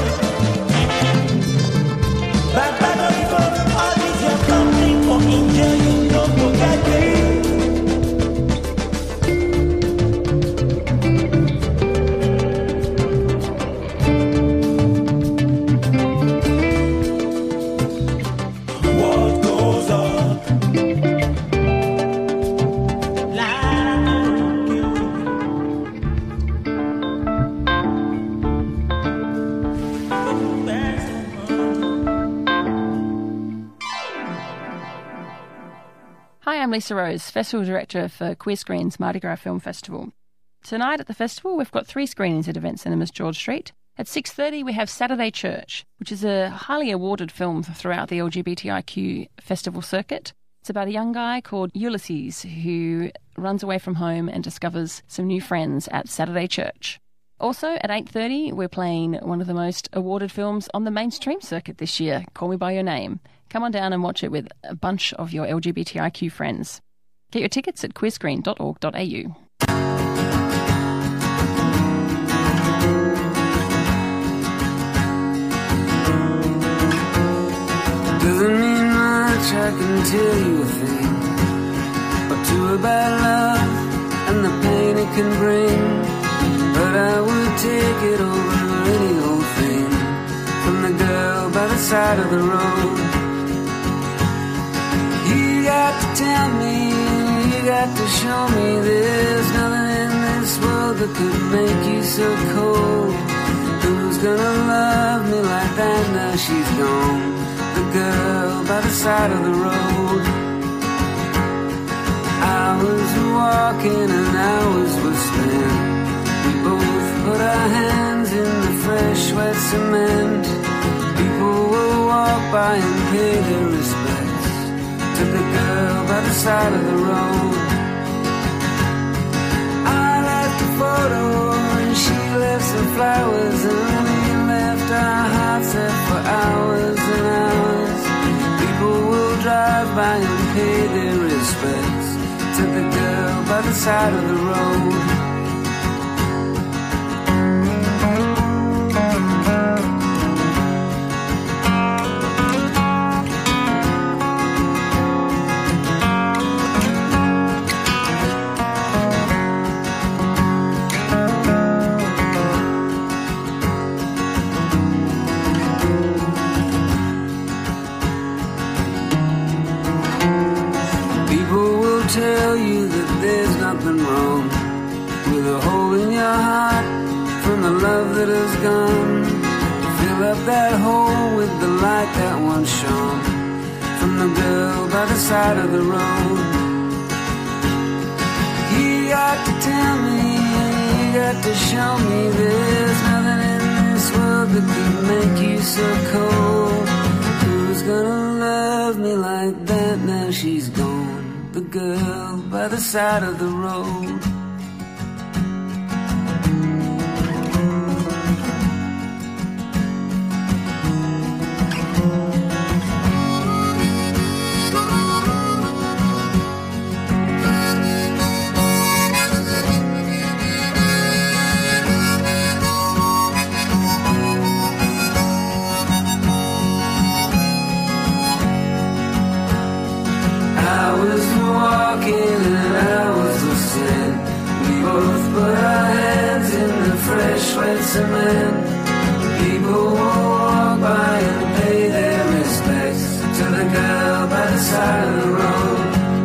Baba no go, all this your company for enjoy you, no go get it. What goes on? Hi, I'm Lisa Rose, Festival Director for Queer Screen's Mardi Gras Film Festival. Tonight at the festival, we've got 3 screenings at Event Cinemas George Street. At 6:30, we have Saturday Church, which is a highly awarded film throughout the LGBTIQ festival circuit. It's about a young guy called Ulysses who runs away from home and discovers some new friends at Saturday Church. Also, at 8:30, we're playing one of the most awarded films on the mainstream circuit this year, Call Me By Your Name. Come on down and watch it with a bunch of your LGBTIQ friends. Get your tickets at queerscreen.org.au. Doesn't mean much, I can tell you a thing or two about love and the pain it can bring. But I would take it over any old thing from the girl by the side of the road. You got to tell me, you got to show me there's nothing in this world that could make you so cold. Who's gonna love me like that now she's gone? The girl by the side of the road. Hours were walking and hours were spent. We both put our hands in the fresh wet cement. People will walk by and pay their respects to the girl by the side of the road. I left a photo and she left some flowers, and we left our hearts there for hours and hours. People will drive by and pay their respects to the girl by the side of the road. Tell you that there's nothing wrong with a hole in your heart from the love that has gone. Fill up that hole with the light that once shone from the girl by the side of the road. got to tell me, and you got to show me there's nothing in this world that could make you so cold. Who's gonna love me like that? Now she's gone, the girl by the side of the road. Cement. People will walk by and pay their respects to the girl by the side of the road.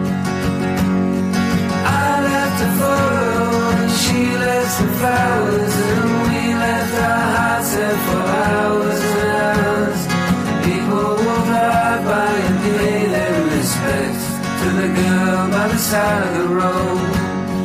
I left a photo and she left some flowers, and we left our hearts there for hours and hours. People will drive by and pay their respects to the girl by the side of the road.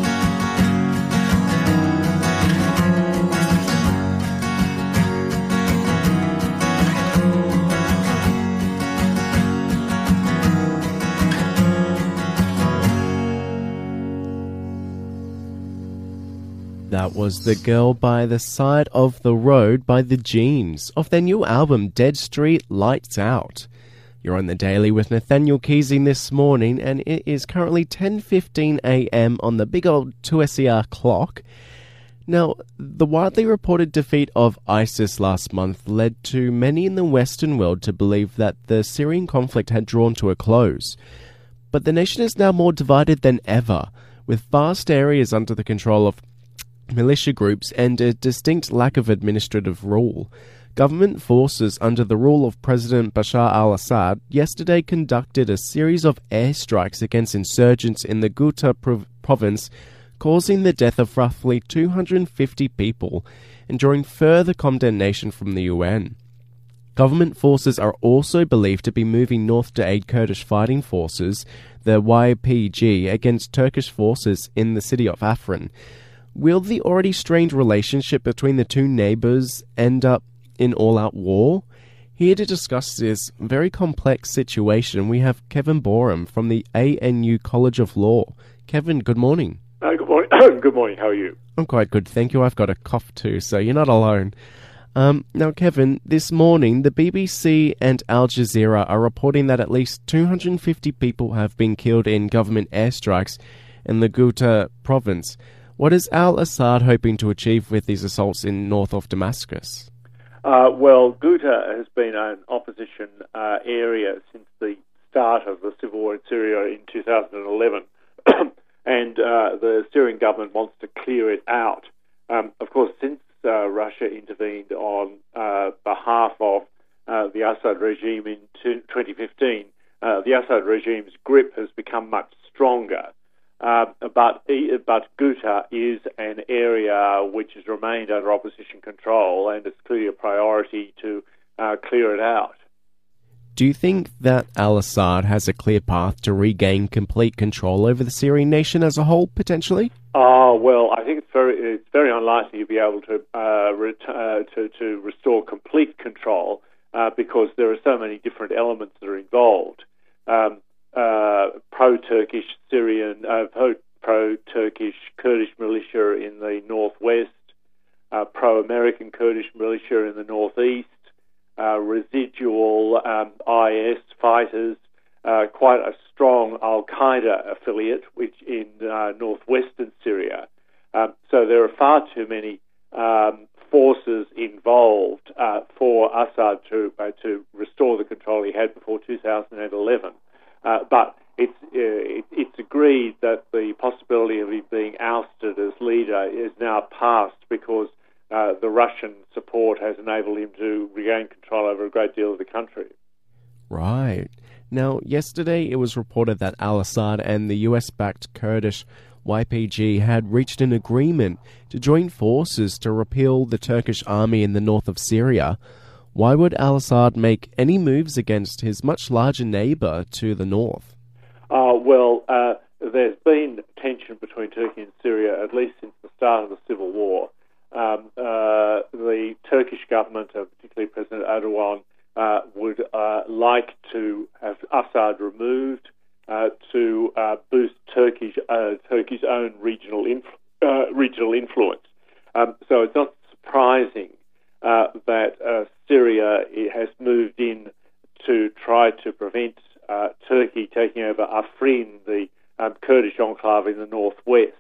That was The Girl by the Side of the Road by The Jeans, off their new album Dead Street Lights Out. You're on The Daily with Nathaniel Keesing this morning, and it is currently 10:15 a.m. on the big old 2SER clock. Now, the widely reported defeat of ISIS last month led to many in the Western world to believe that the Syrian conflict had drawn to a close. But the nation is now more divided than ever, with vast areas under the control of militia groups and a distinct lack of administrative rule. Government forces under the rule of President Bashar al-Assad yesterday conducted a series of airstrikes against insurgents in the Ghouta province, causing the death of roughly 250 people and drawing further condemnation from the UN. Government forces are also believed to be moving north to aid Kurdish fighting forces, the YPG, against Turkish forces in the city of Afrin. Will the already strained relationship between the two neighbours end up in all-out war? Here to discuss this very complex situation, we have Kevin Boreham from the ANU College of Law. Kevin, good morning. Good morning. Good morning. How are you? I'm quite good, thank you. I've got a cough too, so you're not alone. Now, Kevin, this morning, the BBC and Al Jazeera are reporting that at least 250 people have been killed in government airstrikes in the Ghouta province. What is al-Assad hoping to achieve with these assaults in north of Damascus? Well, Ghouta has been an opposition area since the start of the civil war in Syria in 2011, and the Syrian government wants to clear it out. Of course, since Russia intervened on behalf of the Assad regime in 2015, the Assad regime's grip has become much stronger. But Ghouta is an area which has remained under opposition control, and it's clearly a priority to clear it out. Do you think that al-Assad has a clear path to regain complete control over the Syrian nation as a whole, potentially? Well, I think it's very unlikely to be able to restore complete control because there are so many different elements that are involved. Pro-Turkish Syrian, pro-Turkish Kurdish militia in the northwest, pro-American Kurdish militia in the northeast, residual IS fighters, quite a strong Al-Qaeda affiliate, which in northwestern Syria. So there are far too many forces involved for Assad to restore the control he had before 2011. But it's agreed that the possibility of him being ousted as leader is now past because the Russian support has enabled him to regain control over a great deal of the country. Right. Now, yesterday it was reported that al-Assad and the US-backed Kurdish YPG had reached an agreement to join forces to repel the Turkish army in the north of Syria. Why would al-Assad make any moves against his much larger neighbour to the north? there's been tension between Turkey and Syria at least since the start of the civil war. The Turkish government, particularly President Erdogan, would like to have Assad removed to boost Turkey's own regional influence. So it's not surprising that Syria has moved in to try to prevent Turkey taking over Afrin, the Kurdish enclave in the northwest.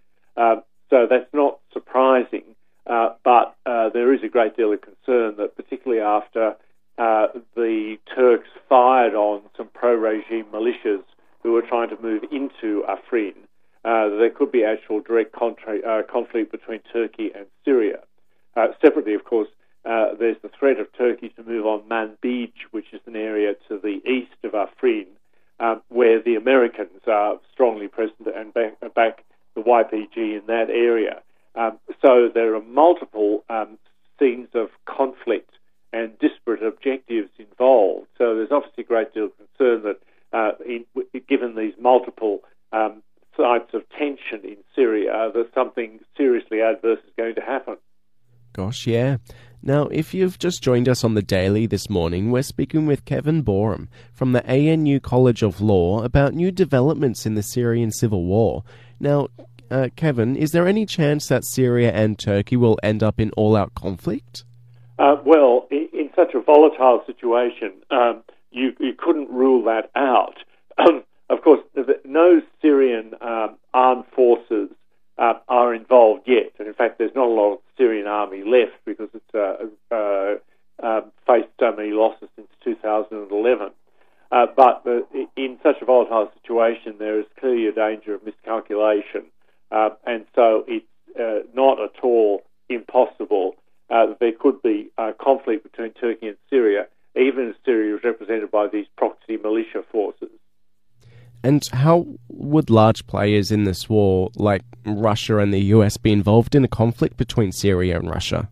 So that's not surprising, but there is a great deal of concern that particularly after the Turks fired on some pro-regime militias who were trying to move into Afrin, there could be actual direct conflict between Turkey and Syria. Separately, of course, there's the threat of Turkey to move on Manbij, which is an area to the east of Afrin, where the Americans are strongly present and back the YPG in that area. So there are multiple scenes of conflict and disparate objectives involved. So there's obviously a great deal of concern that given these multiple sites of tension in Syria, that something seriously adverse is going to happen. Gosh, yeah. Now, if you've just joined us on the Daily this morning, we're speaking with Kevin Boreham from the ANU College of Law about new developments in the Syrian civil war. Now, Kevin, is there any chance that Syria and Turkey will end up in all-out conflict? Well, in such a volatile situation, you couldn't rule that out. Of course, no Syrian armed forces are involved yet, and in fact, there's not a lot of Syrian army left because it's faced so many losses since 2011. But in such a volatile situation, there is clearly a danger of miscalculation, and so it's not at all impossible that there could be conflict between Turkey and Syria, even as Syria is represented by these proxy militia forces. And how would large players in this war, like Russia and the US, be involved in a conflict between Syria and Russia?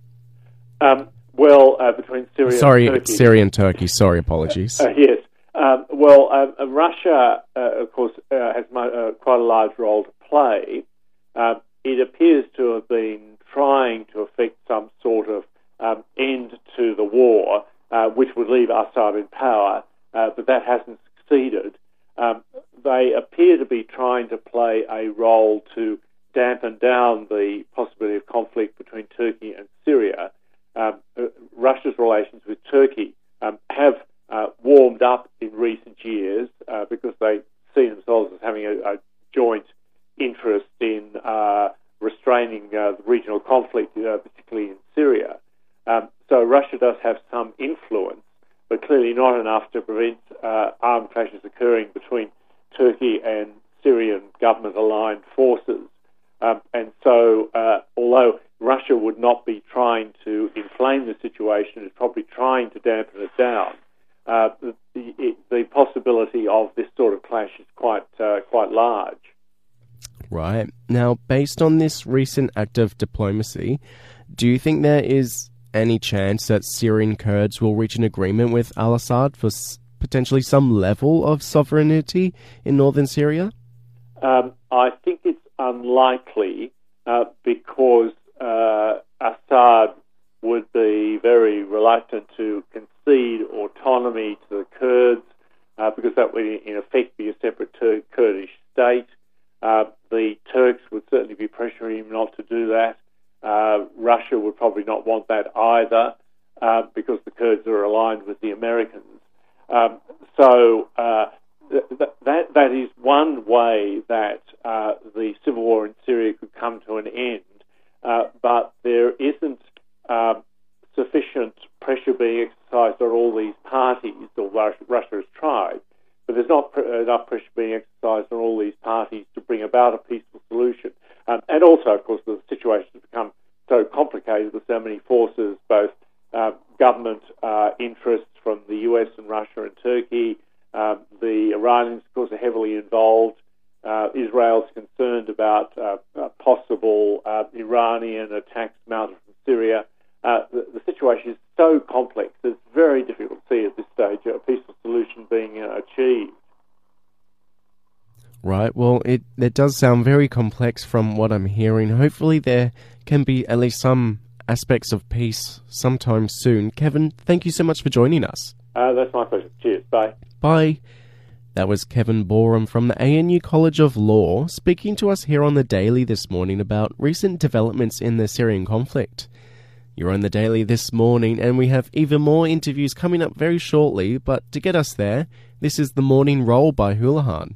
Between Syria and Turkey. Syria and Turkey. Sorry, apologies. Yes. Russia, of course, has quite a large role to play. It appears to have been trying to effect some sort of end to the war, which would leave Assad in power, but that hasn't succeeded. They appear to be trying to play a role to dampen down the possibility of conflict between Turkey and Syria. Russia's relations with Turkey have warmed up in recent years because they see themselves as having a joint interest in restraining the regional conflict, particularly in Syria. So Russia does have some influence, but clearly not enough to prevent armed clashes occurring between Turkey and Syrian government-aligned forces. And so, although Russia would not be trying to inflame the situation, it's probably trying to dampen it down. The possibility of this sort of clash is quite large. Right. Now, based on this recent act of diplomacy, do you think there is any chance that Syrian Kurds will reach an agreement with al-Assad for potentially some level of sovereignty in northern Syria? I think it's unlikely because Assad would be very reluctant to concede autonomy to the Kurds because that would in effect be a separate Kurdish state. The Turks would certainly be pressuring him not to do that. Russia would probably not want that either because the Kurds are aligned with the Americans. So that is one way that the civil war in Syria could come to an end, but there isn't sufficient pressure being exercised on all these parties, or Russia has tried, but there's not enough pressure being exercised on all these parties to bring about a peaceful solution. And also, of course, the situation has become so complicated with so many forces, both government interests from the US and Russia and Turkey. The Iranians, of course, are heavily involved. Israel's concerned about possible Iranian attacks mounted from Syria. The situation is so complex, it's very difficult to see at this stage a peaceful solution being achieved. Right, well, it does sound very complex from what I'm hearing. Hopefully there can be at least some aspects of peace sometime soon. Kevin, thank you so much for joining us. That's my pleasure. Cheers. Bye. Bye. That was Kevin Borum from the ANU College of Law speaking to us here on The Daily this morning about recent developments in the Syrian conflict. You're on The Daily this morning, and we have even more interviews coming up very shortly, but to get us there, this is The Morning Roll by Houlihan.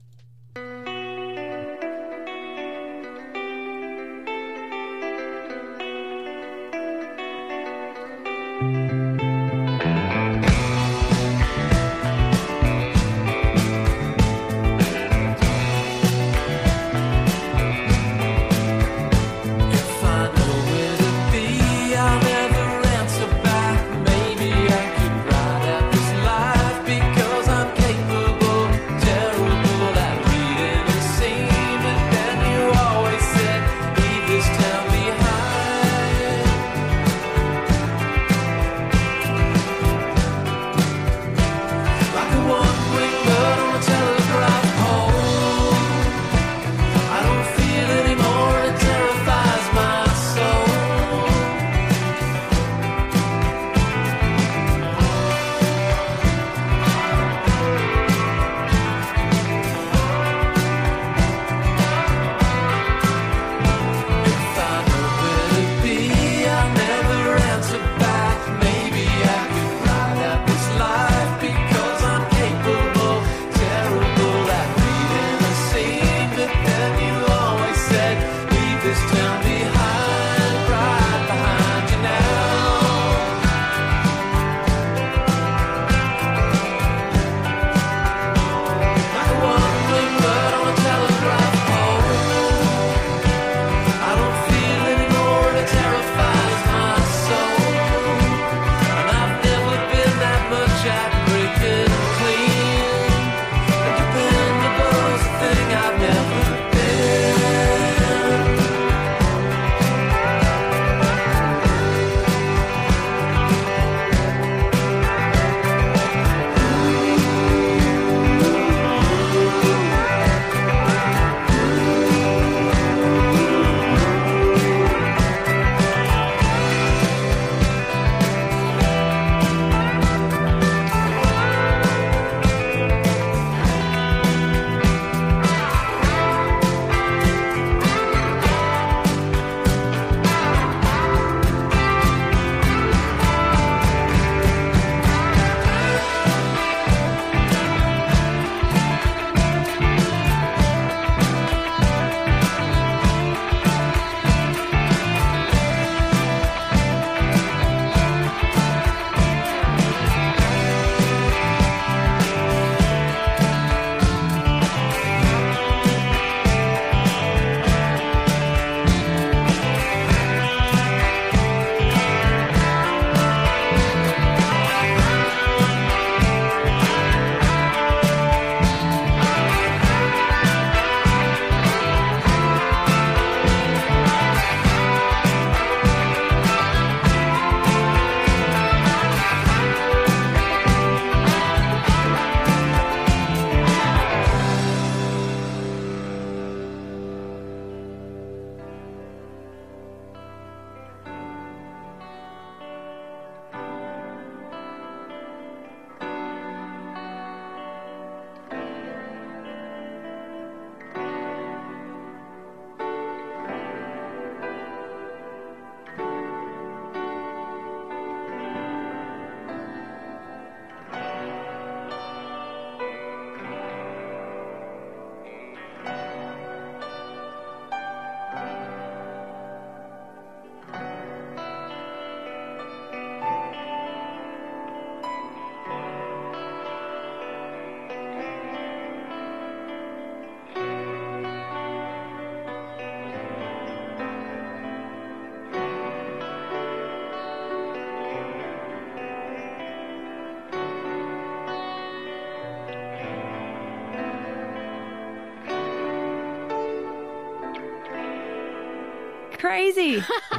Crazy.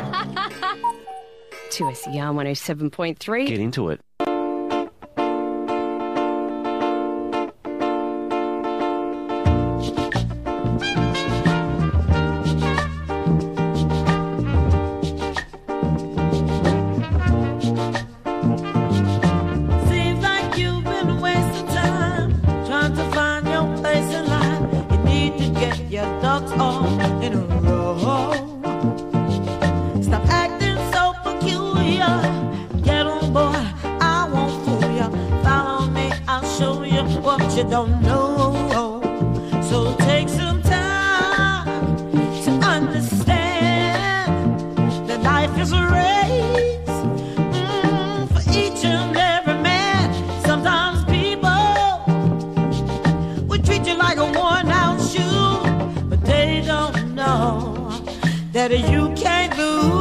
2SER 107.3. Get into it. don't know. So take some time to understand that life is a race for each and every man. Sometimes people will treat you like a worn-out shoe, but they don't know that you can't lose.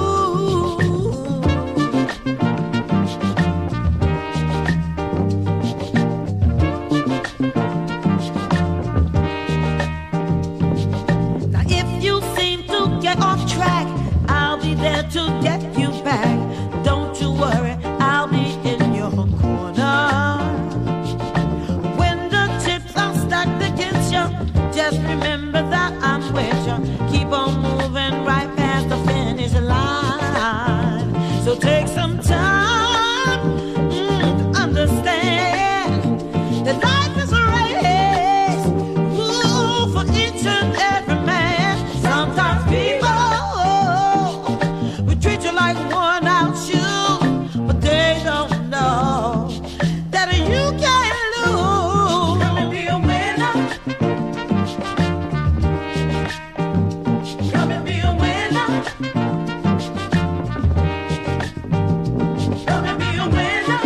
Off track, I'll be there to get you back. Don't you worry, I'll be in your corner. When the chips are stacked against you, just remember that I'm with you. Keep on moving right past the finish line. So take some time to understand that life is a race for each and every man. Sometimes people like one out shoe, but they don't know that you can't lose. Come and be a winner. Come and be a winner. Come and be a winner.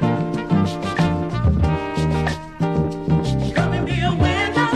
Come and be a winner.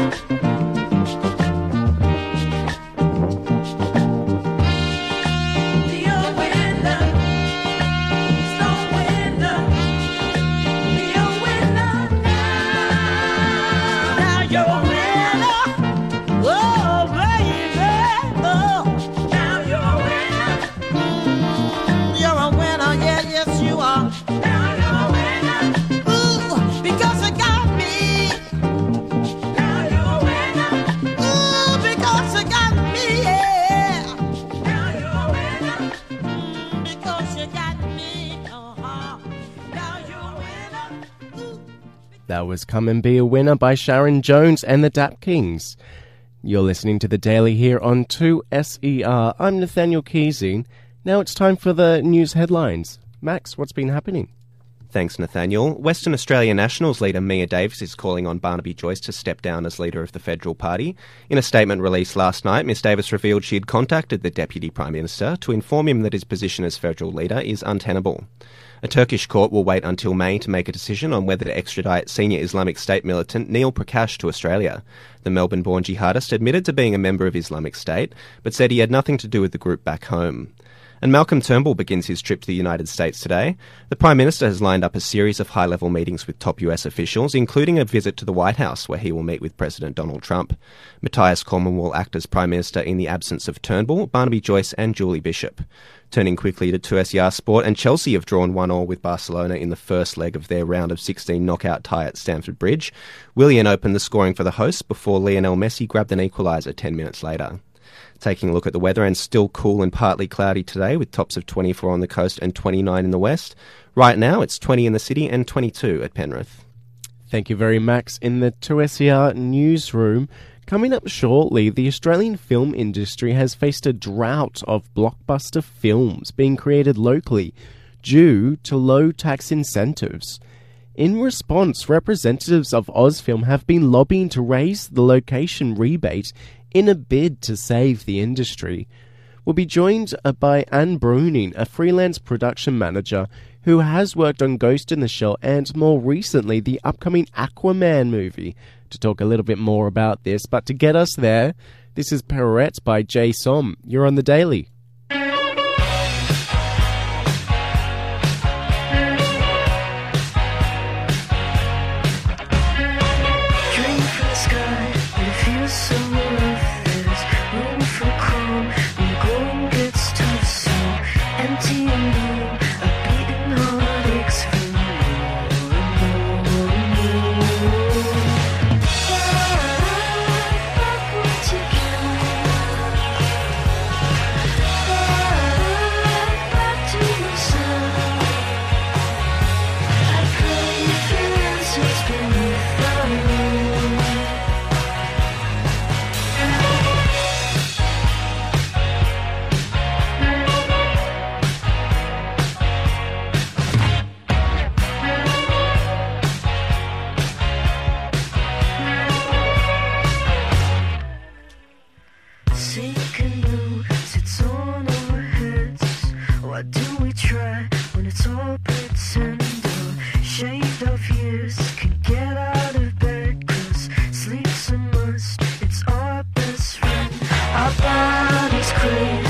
That was Come and Be a Winner by Sharon Jones and the Dap Kings. You're listening to The Daily here on 2SER. I'm Nathaniel Keesing. Now it's time for the news headlines. Max, what's been happening? Thanks, Nathaniel. Western Australia Nationals leader Mia Davis is calling on Barnaby Joyce to step down as leader of the Federal Party. In a statement released last night, Ms Davis revealed she had contacted the Deputy Prime Minister to inform him that his position as Federal leader is untenable. A Turkish court will wait until May to make a decision on whether to extradite senior Islamic State militant Neil Prakash to Australia. The Melbourne-born jihadist admitted to being a member of Islamic State, but said he had nothing to do with the group back home. And Malcolm Turnbull begins his trip to the United States today. The Prime Minister has lined up a series of high-level meetings with top US officials, including a visit to the White House, where he will meet with President Donald Trump. Matthias Cormann will act as Prime Minister in the absence of Turnbull, Barnaby Joyce and Julie Bishop. Turning quickly to 2SER Sport, and Chelsea have drawn 1-1 with Barcelona in the first leg of their round of 16 knockout tie at Stamford Bridge. Willian opened the scoring for the hosts before Lionel Messi grabbed an equaliser 10 minutes later. Taking a look at the weather, and still cool and partly cloudy today with tops of 24 on the coast and 29 in the west. Right now it's 20 in the city and 22 at Penrith. Thank you very much. In the 2SER newsroom, coming up shortly, the Australian film industry has faced a drought of blockbuster films being created locally due to low tax incentives. In response, representatives of Ozfilm have been lobbying to raise the location rebate in a bid to save the industry. We'll be joined by Anne Bruning, a freelance production manager who has worked on Ghost in the Shell and more recently the upcoming Aquaman movie, to talk a little bit more about this. But to get us there, this is Perrette by Jay Som. You're on The Daily. sinking moves, it's on our heads. Why do we try when it's all pretend? Or shaved off years, can get out of bed, 'cause sleep's a must, it's our best friend. Our bodies crave